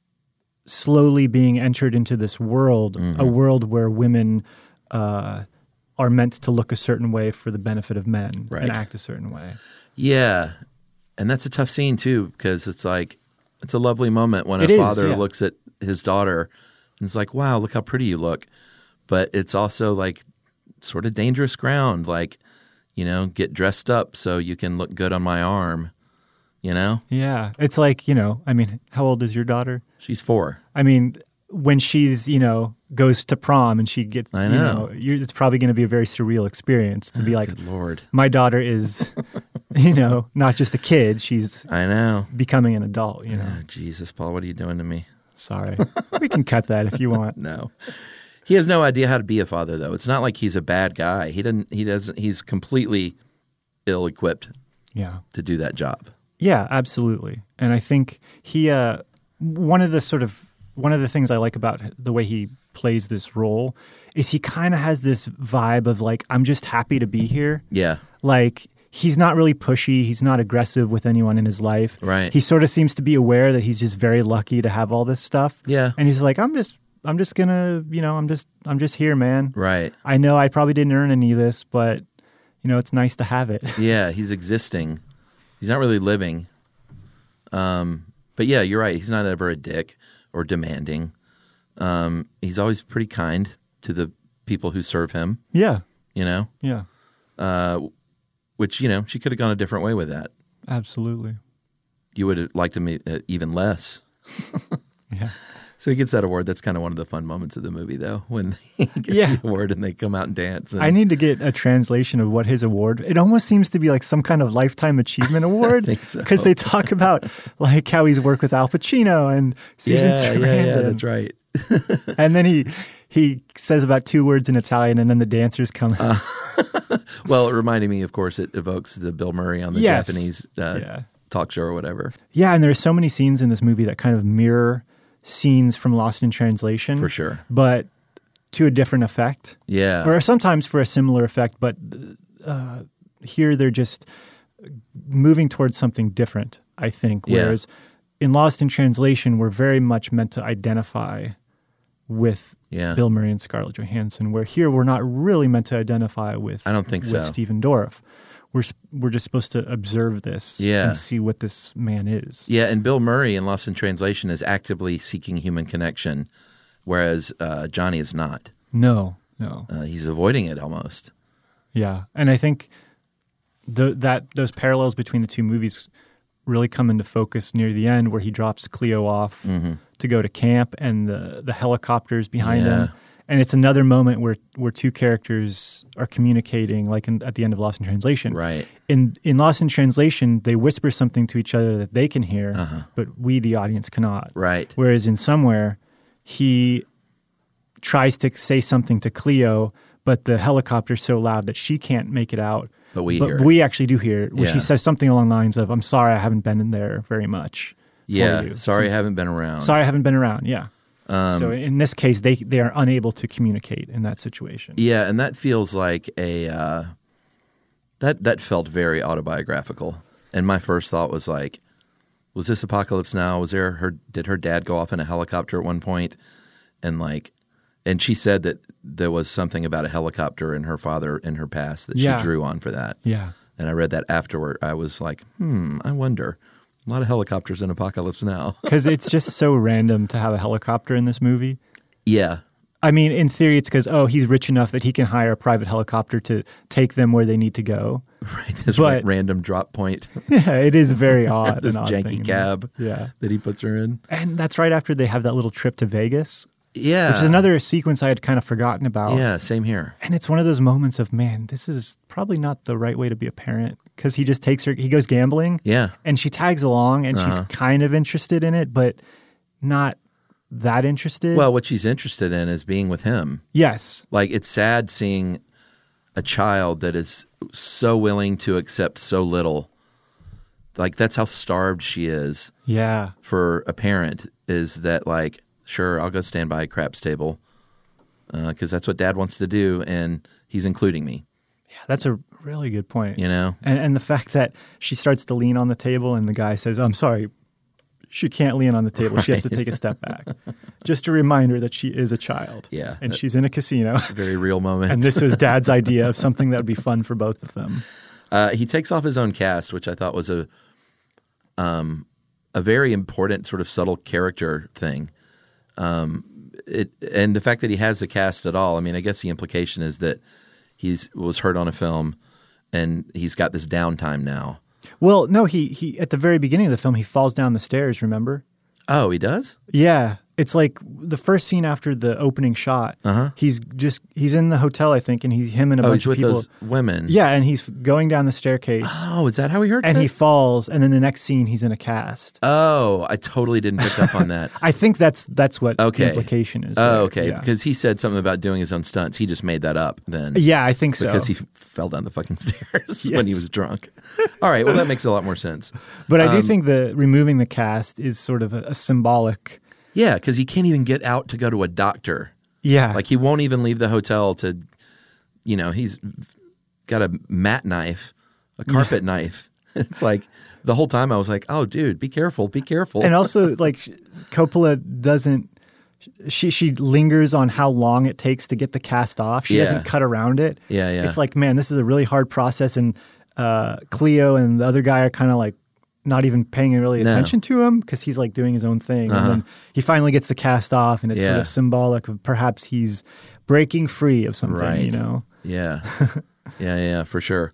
slowly being entered into this world, a world where women are meant to look a certain way for the benefit of men and act a certain way. Yeah. And that's a tough scene too, because it's like, it's a lovely moment when a father looks at his daughter and it's like, wow, look how pretty you look. But it's also like sort of dangerous ground, like, you know, get dressed up so you can look good on my arm, you know? Yeah. It's like, you know, I mean, how old is your daughter? She's 4. I mean, when she's, you know, goes to prom and she gets, I know. It's probably going to be a very surreal experience to be like, good Lord. My daughter is, you know, not just a kid, she's I know. becoming an adult, you know. Oh, Jesus, Paul, what are you doing to me? Sorry. We can cut that if you want. No. He has no idea how to be a father, though. It's not like he's a bad guy. He's completely ill-equipped to do that job. Yeah, absolutely. And I think one of the things I like about the way he plays this role is he kind of has this vibe of like, I'm just happy to be here. Yeah. Like, he's not really pushy. He's not aggressive with anyone in his life. Right. He sort of seems to be aware that he's just very lucky to have all this stuff. Yeah. And he's like, I'm just gonna, you know, I'm just here, man. Right. I know I probably didn't earn any of this, but you know, it's nice to have it. Yeah, he's existing. He's not really living. But yeah, you're right. He's not ever a dick or demanding. He's always pretty kind to the people who serve him. Yeah. You know? Yeah. Which, you know, she could have gone a different way with that. Absolutely. You would have liked him even less. Yeah. So he gets that award. That's kind of one of the fun moments of the movie, though, when he gets the award and they come out and dance. And... I need to get a translation of what his award. It almost seems to be like some kind of lifetime achievement award, because they talk about like how he's worked with Al Pacino and Susan Sarandon. Yeah, that's right. And then he says about 2 words in Italian, and then the dancers come. Well, it reminded me, of course, it evokes the Bill Murray on the Japanese talk show or whatever. Yeah, and there's so many scenes in this movie that kind of mirror scenes from Lost in Translation. For sure. But to a different effect. Yeah. Or sometimes for a similar effect, but here they're just moving towards something different, I think. Whereas in Lost in Translation, we're very much meant to identify with Bill Murray and Scarlett Johansson, where here we're not really meant to identify with I don't think so. Stephen Dorff. We're just supposed to observe this and see what this man is. Yeah, and Bill Murray in Lost in Translation is actively seeking human connection, whereas Johnny is not. No. He's avoiding it almost. Yeah, and I think those parallels between the two movies really come into focus near the end, where he drops Cleo off to go to camp, and the helicopters behind him. And it's another moment where 2 characters are communicating, like at the end of Lost in Translation. Right. In Lost in Translation, they whisper something to each other that they can hear, but we, the audience, cannot. Right. Whereas in Somewhere, he tries to say something to Cleo, but the helicopter's so loud that she can't make it out. But hear it. We actually do hear it, where she says something along the lines of, I'm sorry I haven't been in there very much. Yeah, sorry I haven't been around. Sorry I haven't been around, yeah. So in this case, they are unable to communicate in that situation. Yeah, and that feels like that felt very autobiographical. And my first thought was like, was this Apocalypse Now? Did her dad go off in a helicopter at one point? And she said that there was something about a helicopter and her father in her past that she drew on for that. Yeah. And I read that afterward. I was like, I wonder. A lot of helicopters in Apocalypse Now. Because it's just so random to have a helicopter in this movie. Yeah. I mean, in theory, it's because, he's rich enough that he can hire a private helicopter to take them where they need to go. Right. This random drop point. Yeah, it is very odd. This an odd janky thing. cab that he puts her in. And that's right after they have that little trip to Vegas. Yeah. Which is another sequence I had kind of forgotten about. Yeah, same here. And it's one of those moments of, man, this is probably not the right way to be a parent. Because he just takes her, he goes gambling. Yeah. And she tags along and she's kind of interested in it, but not that interested. Well, what she's interested in is being with him. Yes. Like, it's sad seeing a child that is so willing to accept so little. Like, that's how starved she is. Yeah. For a parent, is that like, sure, I'll go stand by a craps table because that's what Dad wants to do, and he's including me. Yeah, that's a really good point. You know? And the fact that she starts to lean on the table and the guy says, I'm sorry, she can't lean on the table. Right. She has to take a step back. Just a reminder that she is a child. Yeah. And she's in a casino. Very real moment. And this was Dad's idea of something that would be fun for both of them. He takes off his own cast, which I thought was a very important sort of subtle character thing. And the fact that he has the cast at all, I mean, I guess the implication is that was hurt on a film and he's got this downtime now. Well, no, he at the very beginning of the film, he falls down the stairs, remember? Oh, he does? Yeah. It's like the first scene after the opening shot. He's in the hotel, I think, and him and a bunch of people. He's with those women. Yeah, and he's going down the staircase. Oh, is that how he hurts And it? he falls, and then the next scene, he's in a cast. Oh, I totally didn't pick up on that. I think that's what the implication is. Oh, okay. Yeah. Because he said something about doing his own stunts. He just made that up then. Yeah, I think so. Because he fell down the fucking stairs when he was drunk. All right, well, that makes a lot more sense. But I do think removing the cast is sort of a symbolic... Yeah, because he can't even get out to go to a doctor. Yeah. Like, he won't even leave the hotel to, he's got a mat knife, a carpet knife. It's like, the whole time I was like, oh, dude, be careful, be careful. And also, like, Coppola doesn't, she lingers on how long it takes to get the cast off. She doesn't cut around it. Yeah. It's like, man, this is a really hard process. And Cleo and the other guy are kind of like, not even paying really attention to him because he's like doing his own thing. And then he finally gets the cast off and it's sort of symbolic of perhaps he's breaking free of something, Yeah. Yeah, for sure.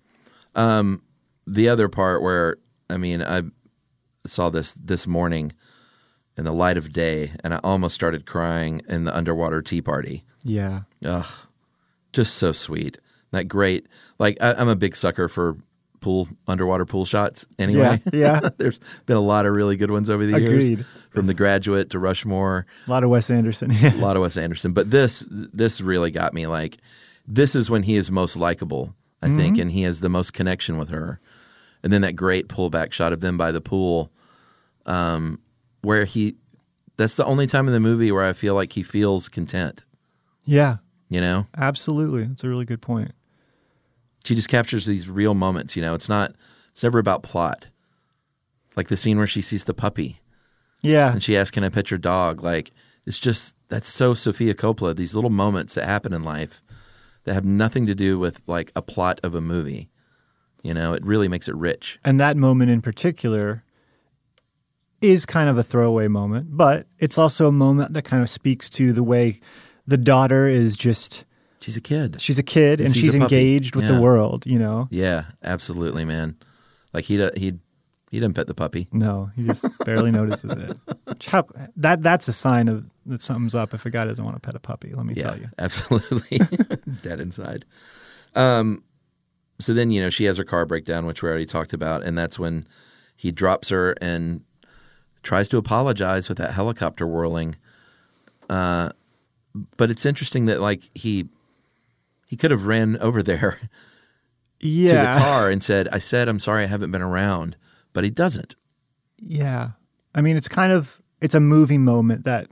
The other part where, I mean, I saw this morning in the light of day and I almost started crying in the underwater tea party. Yeah. Ugh. Just so sweet. That great. Like, I'm a big sucker for underwater pool shots anyway. Yeah. There's been a lot of really good ones over the years. Agreed. From The Graduate to Rushmore. A lot of Wes Anderson. A lot of Wes Anderson. But this really got me. Like, this is when he is most likable, I think, and he has the most connection with her. And then that great pullback shot of them by the pool, where that's the only time in the movie where I feel like he feels content. Yeah. Absolutely. That's a really good point. She just captures these real moments, It's never about plot. Like the scene where she sees the puppy. Yeah. And she asks, can I pet your dog? Like, it's just, that's so Sofia Coppola, these little moments that happen in life that have nothing to do with like a plot of a movie. It really makes it rich. And that moment in particular is kind of a throwaway moment, but it's also a moment that kind of speaks to the way the daughter is just... She's a kid. She's a kid, and she's engaged with the world, Yeah, absolutely, man. Like, he didn't pet the puppy. No, he just barely notices it. That's a sign that something's up if a guy doesn't want to pet a puppy, let me tell you. Absolutely. Dead inside. So then, she has her car breakdown, which we already talked about, and that's when he drops her and tries to apologize with that helicopter whirling. But it's interesting that, like, he could have ran over there to the car and said, I'm sorry, I haven't been around. But he doesn't. Yeah. I mean, it's a movie moment that,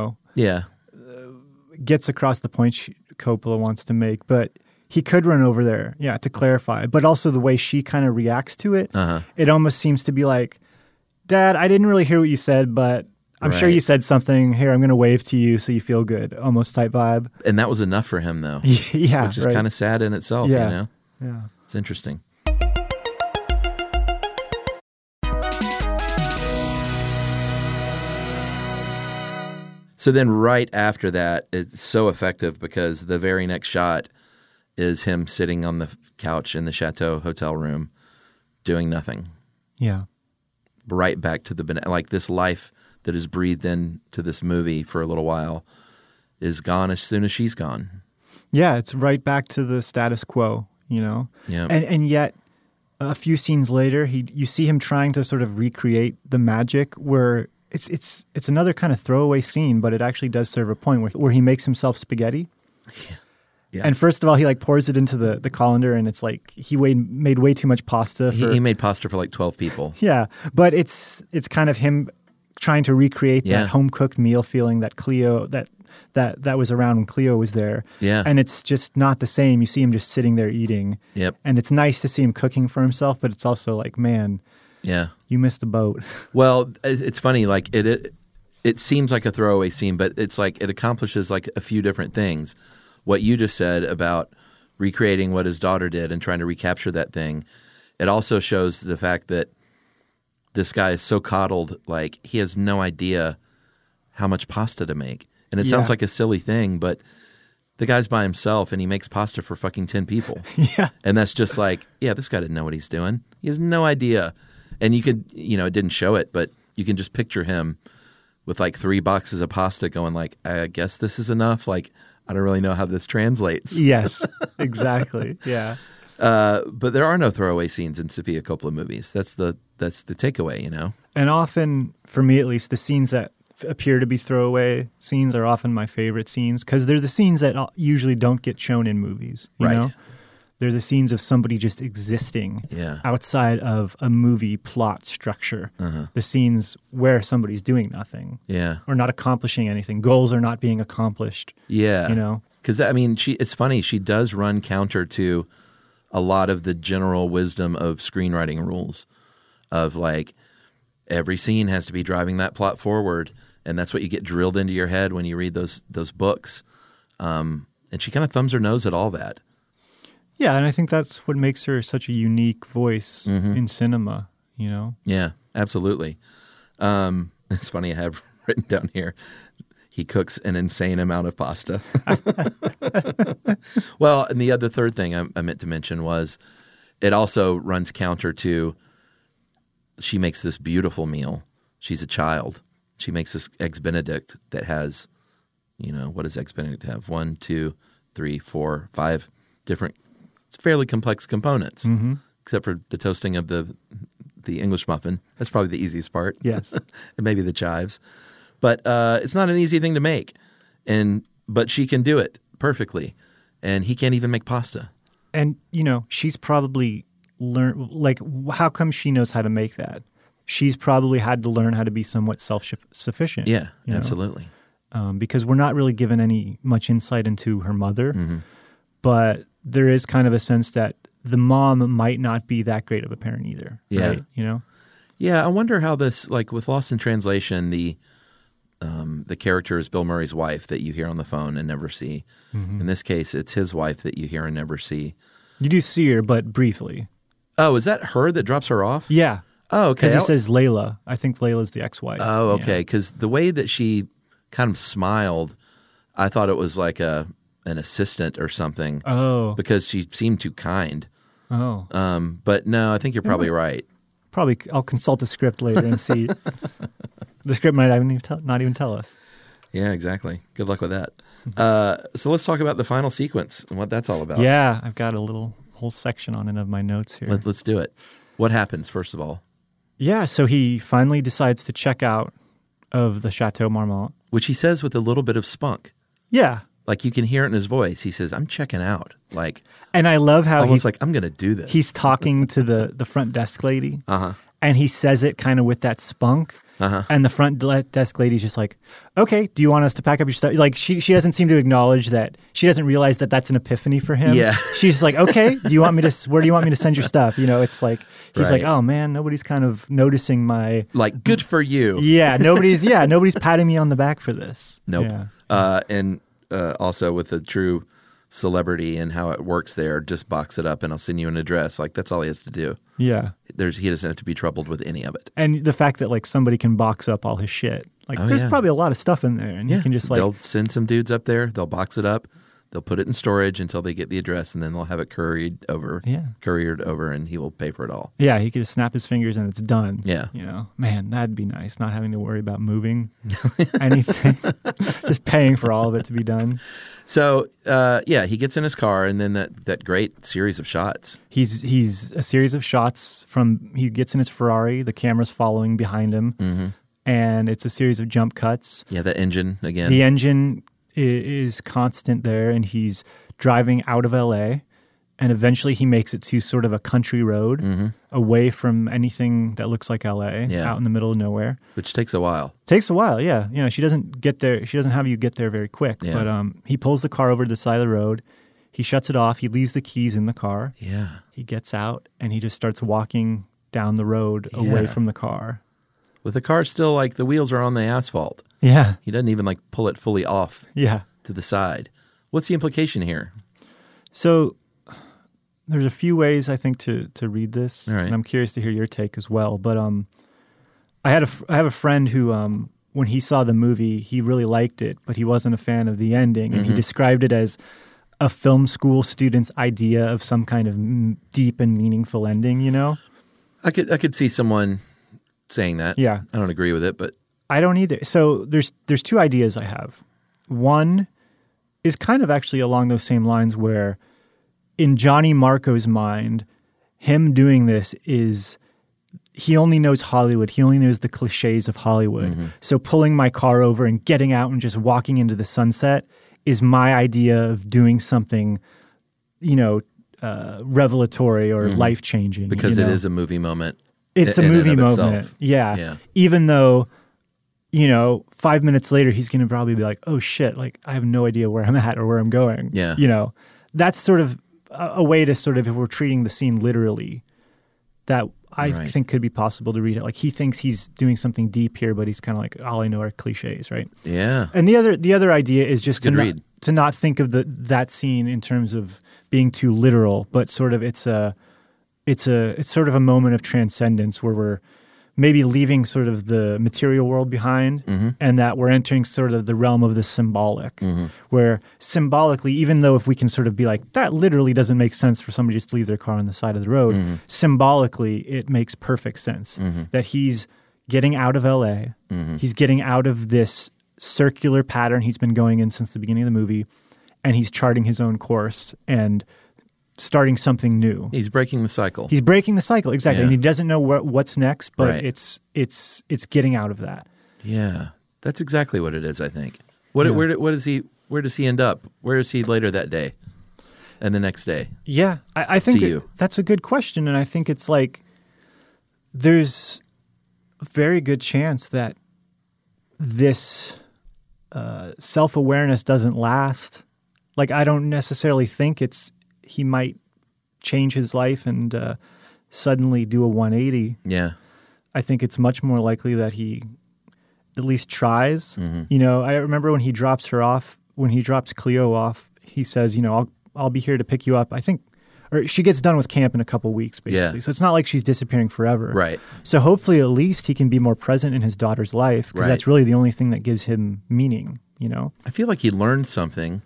gets across the point Coppola wants to make. But he could run over there, to clarify. But also the way she kind of reacts to it, it almost seems to be like, Dad, I didn't really hear what you said, but I'm sure you said something. Here, I'm going to wave to you so you feel good. Almost type vibe. And that was enough for him, though. Yeah, which is kind of sad in itself, yeah. you know? Yeah. It's interesting. So then right after that, it's so effective because the very next shot is him sitting on the couch in the Chateau hotel room doing nothing. Yeah. Right back to like this life that is breathed into this movie for a little while is gone as soon as she's gone. Yeah, it's right back to the status quo, you know? Yeah. And yet, a few scenes later, you see him trying to sort of recreate the magic where it's another kind of throwaway scene, but it actually does serve a point where he makes himself spaghetti. Yeah. And first of all, he like pours it into the colander, and it's like he made way too much pasta. He made pasta for like 12 people. Yeah, but it's kind of him trying to recreate that home cooked meal feeling that Cleo that was around when Cleo was there. Yeah, and it's just not the same. You see him just sitting there eating. Yep, and it's nice to see him cooking for himself, but it's also like, man, yeah, you missed the boat. Well, it's funny. Like it seems like a throwaway scene, but it's like it accomplishes like a few different things. What you just said about recreating what his daughter did and trying to recapture that thing, it also shows the fact that this guy is so coddled, like he has no idea how much pasta to make. And it sounds like a silly thing, but the guy's by himself and he makes pasta for fucking 10 people. Yeah. And that's just like, this guy didn't know what he's doing. He has no idea. And you could, it didn't show it, but you can just picture him with like 3 boxes of pasta going like, I guess this is enough. Like, I don't really know how this translates. Yes, exactly. Yeah. But there are no throwaway scenes in Sofia Coppola movies. That's the takeaway, you know? And often, for me at least, the scenes that appear to be throwaway scenes are often my favorite scenes because they're the scenes that usually don't get shown in movies, you know? They're the scenes of somebody just existing outside of a movie plot structure. Uh-huh. The scenes where somebody's doing nothing. Yeah. Or not accomplishing anything. Goals are not being accomplished. Yeah. You know? Because, I mean, it's funny. She does run counter to a lot of the general wisdom of screenwriting rules of like every scene has to be driving that plot forward. And that's what you get drilled into your head when you read those books. And she kind of thumbs her nose at all that. Yeah, and I think that's what makes her such a unique voice in cinema, you know? Yeah, absolutely. It's funny, I have written down here, he cooks an insane amount of pasta. Well, and the third thing I meant to mention was it also runs counter to she makes this beautiful meal. She's a child. She makes this Eggs Benedict that has, what does Eggs Benedict have? 1, 2, 3, 4, 5 different fairly complex components, except for the toasting of the English muffin. That's probably the easiest part. Yes. And maybe the chives. But it's not an easy thing to make. But she can do it perfectly. And he can't even make pasta. And, she's probably learned, like, how come she knows how to make that? She's probably had to learn how to be somewhat self-sufficient. Yeah, absolutely. Because we're not really given much insight into her mother. But there is kind of a sense that the mom might not be that great of a parent either. Yeah. Right? Yeah, I wonder how this, like with Lost in Translation, the character is Bill Murray's wife that you hear on the phone and never see. In this case, it's his wife that you hear and never see. You do see her, but briefly. Oh, is that her that drops her off? Yeah. Oh, okay. Because it says Layla. I think Layla's the ex-wife. Oh, okay. Because the way that she kind of smiled, I thought it was like an assistant or something. Oh. Because she seemed too kind. Oh. But no, I think you're probably right. Probably, I'll consult the script later and see. The script might not even tell us. Yeah, exactly. Good luck with that. So let's talk about the final sequence and what that's all about. Yeah, I've got a whole section on it of my notes here. Let's do it. What happens, first of all? Yeah, so he finally decides to check out of the Chateau Marmont. Which he says with a little bit of spunk. Yeah. Like you can hear it in his voice. He says, I'm checking out. Like, and I love how almost like, I'm going to do this. He's talking to the front desk lady. Uh-huh. and he says it kind of with that spunk. And the front desk lady's just like, okay, do you want us to pack up your stuff? Like, she doesn't seem to acknowledge that. She doesn't realize that that's an epiphany for him. Yeah. She's like, okay, where do you want me to send your stuff? It's like, he's like, oh man, nobody's kind of noticing my. Like, good for you. Yeah, nobody's patting me on the back for this. Nope. Yeah. And also with the true celebrity and how it works there, just box it up and I'll send you an address. Like, that's all he has to do. Yeah. He doesn't have to be troubled with any of it. And the fact that like somebody can box up all his shit. Like there's probably a lot of stuff in there and you can just like they'll send some dudes up there, they'll box it up, they'll put it in storage until they get the address and then they'll have it couriered over and he will pay for it all. Yeah, he could just snap his fingers and it's done. Yeah. Man, that'd be nice, not having to worry about moving anything. Just paying for all of it to be done. So, he gets in his car and then that great series of shots. He's a series of shots he gets in his Ferrari, the camera's following behind him, and it's a series of jump cuts. Yeah, the engine again. The engine is constant there, and he's driving out of L.A., and eventually he makes it to sort of a country road away from anything that looks like L.A., out in the middle of nowhere. Which takes a while. Takes a while, yeah. She doesn't get there. She doesn't have you get there very quick. Yeah. But he pulls the car over to the side of the road. He shuts it off. He leaves the keys in the car. Yeah. He gets out, and he just starts walking down the road away from the car. With the car still, like, the wheels are on the asphalt. Yeah. He doesn't even, like, pull it fully off to the side. What's the implication here? So there's a few ways, I think, to read this. All right. And I'm curious to hear your take as well. But I have a friend who, when he saw the movie, he really liked it, but he wasn't a fan of the ending. And he described it as a film school student's idea of some kind of deep and meaningful ending, I could see someone saying that. Yeah. I don't agree with it, but I don't either. So there's two ideas I have. One is kind of actually along those same lines where in Johnny Marco's mind, him doing this is he only knows Hollywood. He only knows the cliches of Hollywood. So pulling my car over and getting out and just walking into the sunset is my idea of doing something, revelatory or life-changing. Because it is a movie moment. It's a movie moment. Yeah. Even though, 5 minutes later, he's going to probably be like, oh shit, like I have no idea where I'm at or where I'm going. Yeah. That's sort of a way to sort of, if we're treating the scene literally, that I think could be possible to read it. Like he thinks he's doing something deep here, but he's kind of like, all I know are cliches, right? Yeah. And the other idea is just to not think of that scene in terms of being too literal, but sort of it's sort of a moment of transcendence where we're maybe leaving sort of the material world behind and that we're entering sort of the realm of the symbolic, where symbolically, even though if we can sort of be like, that literally doesn't make sense for somebody just to leave their car on the side of the road, symbolically, it makes perfect sense that he's getting out of LA, he's getting out of this circular pattern he's been going in since the beginning of the movie, and he's charting his own course and starting something new. He's breaking the cycle. He's breaking the cycle, exactly. And he doesn't know what's next, but Right. it's getting out of that. Yeah, that's exactly what it is. I think. Where does he end up? Where is he later that day, and the next day? Yeah, I think To you. that's a good question, and I think it's like there's a very good chance that this self-awareness doesn't last. Like, I don't necessarily think he might change his life and suddenly do a 180. Yeah. I think it's much more likely that he at least tries. I remember when he drops Cleo off, he says, I'll be here to pick you up. I think, or she gets done with camp in a couple weeks, basically. Yeah. So it's not like she's disappearing forever. Right. So hopefully at least he can be more present in his daughter's life, because Right. that's really the only thing that gives him meaning, I feel like he learned something.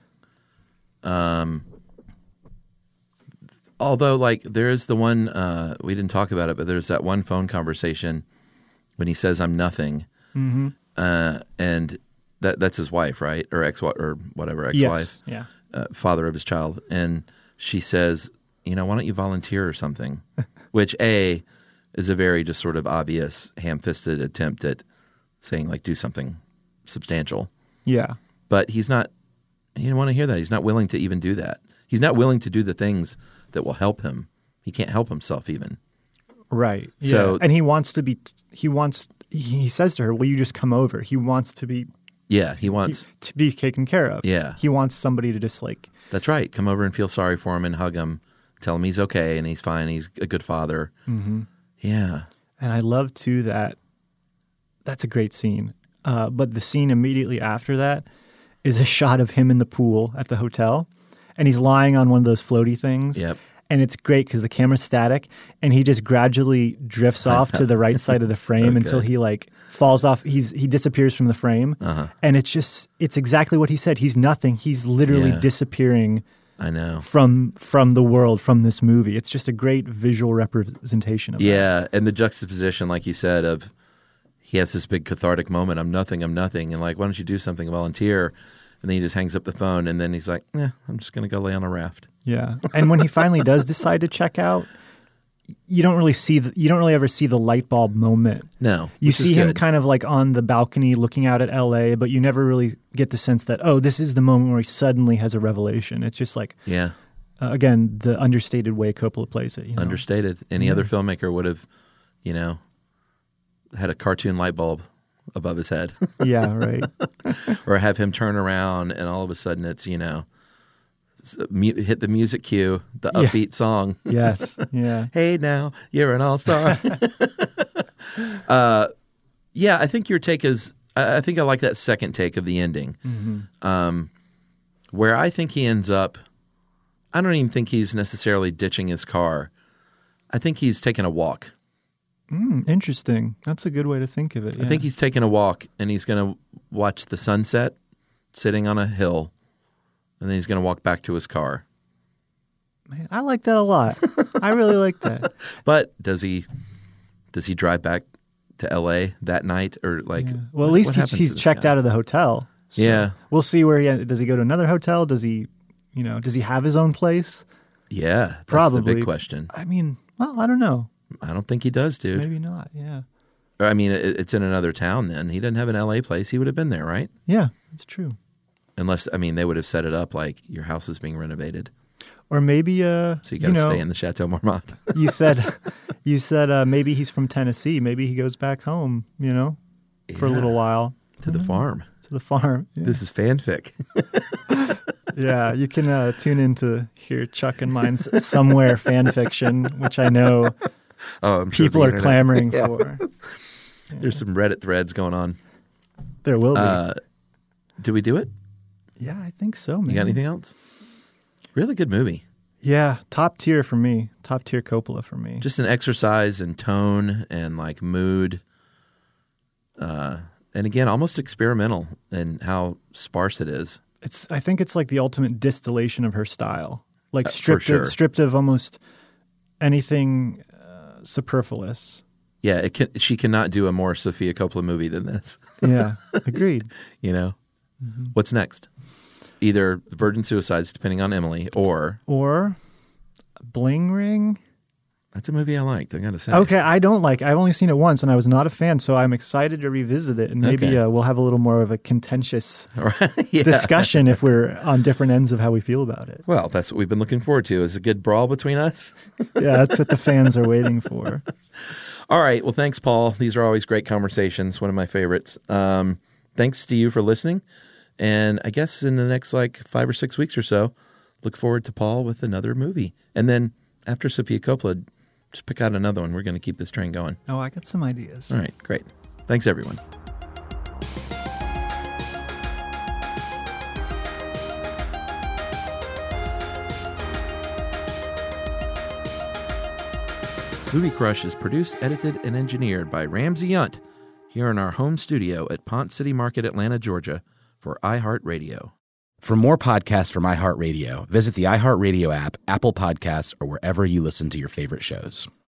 Although, like, there is the one, we didn't talk about it, but there's that one phone conversation when he says, I'm nothing. And that's his wife, right? Or ex-wife, or whatever, ex-wife. Yes. Yeah. Father of his child. And she says, why don't you volunteer or something? Which, A, is a very just sort of obvious ham-fisted attempt at saying, like, do something substantial. Yeah. But he didn't want to hear that. He's not willing to even do that. He's not willing to do the things that will help him. He can't help himself even. Right. So, yeah. And he says to her, will you just come over? He wants to be to be taken care of. Yeah. He wants somebody to just like... That's right. Come over and feel sorry for him and hug him. Tell him he's okay and he's fine. He's a good father. Mm-hmm. Yeah. And I love, too, that's a great scene. But the scene immediately after that is a shot of him in the pool at the hotel. And he's lying on one of those floaty things. Yep. And it's great because the camera's static, and he just gradually drifts off to the right side of the frame until he like falls off. He disappears from the frame, and it's exactly what he said. He's nothing. He's literally disappearing. I know from the world, from this movie. It's just a great visual representation of that. Yeah, and the juxtaposition, like you said, of he has this big cathartic moment. I'm nothing, and like, why don't you do something, volunteer? And then he just hangs up the phone, and then he's like, I'm just going to go lay on a raft. Yeah, and when he finally does decide to check out, you don't really ever see the light bulb moment. No, you see him kind of like on the balcony looking out at L.A., but you never really get the sense that this is the moment where he suddenly has a revelation. It's just like again the understated way Coppola plays it. Understated. Any other filmmaker would have, had a cartoon light bulb above his head. Yeah, right. Or have him turn around and all of a sudden it's, hit the music cue, the upbeat song. Yes, yeah. Hey, now, you're an all-star. I think your take is, I think I like that second take of the ending. Mm-hmm. Where I think he ends up, I don't even think he's necessarily ditching his car. I think he's taking a walk. Interesting. That's a good way to think of it. Yeah. I think he's taking a walk and he's going to watch the sunset sitting on a hill, and then he's going to walk back to his car. Man, I like that a lot. I really like that. But does he drive back to L.A. that night or like? Yeah. Well, at least he's checked out of the hotel. So we'll see where does he go to another hotel? Does he, does he have his own place? Yeah, that's probably the big question. I mean, well, I don't know. I don't think he does, dude. Maybe not, yeah. I mean, it's in another town then. He doesn't have an L.A. place. He would have been there, right? Yeah, that's true. Unless, they would have set it up like your house is being renovated. Or maybe... so you got to stay in the Chateau Marmont. You said maybe he's from Tennessee. Maybe he goes back home, for a little while. To the farm. To the farm. Yeah. This is fanfic. Yeah, you can tune in to hear Chuck and mine's Somewhere fan fiction, which I know... I'm people sure are clamoring for. Yeah. There's some Reddit threads going on. There will be. Did we do it? Yeah, I think so, man. You got anything else? Really good movie. Yeah, top tier for me. Top tier Coppola for me. Just an exercise in tone and like mood. And again, almost experimental in how sparse it is. I think it's like the ultimate distillation of her style. Like stripped of almost anything superfluous. Yeah, she cannot do a more Sofia Coppola movie than this. Yeah, agreed. Mm-hmm. What's next? Either Virgin Suicides, depending on Emily, or Bling Ring. That's a movie I liked, I gotta say. Okay, I've only seen it once, and I was not a fan, so I'm excited to revisit it, and maybe we'll have a little more of a contentious discussion if we're on different ends of how we feel about it. Well, that's what we've been looking forward to, is a good brawl between us. Yeah, that's what the fans are waiting for. All right, well, thanks, Paul. These are always great conversations, one of my favorites. Thanks to you for listening, and I guess in the next 5 or 6 weeks or so, look forward to Paul with another movie. And then after Sofia Coppola, just pick out another one. We're going to keep this train going. Oh, I got some ideas. All right, great. Thanks, everyone. Movie Crush is produced, edited, and engineered by Ramsey Yunt here in our home studio at Ponce City Market, Atlanta, Georgia, for iHeartRadio. For more podcasts from iHeartRadio, visit the iHeartRadio app, Apple Podcasts, or wherever you listen to your favorite shows.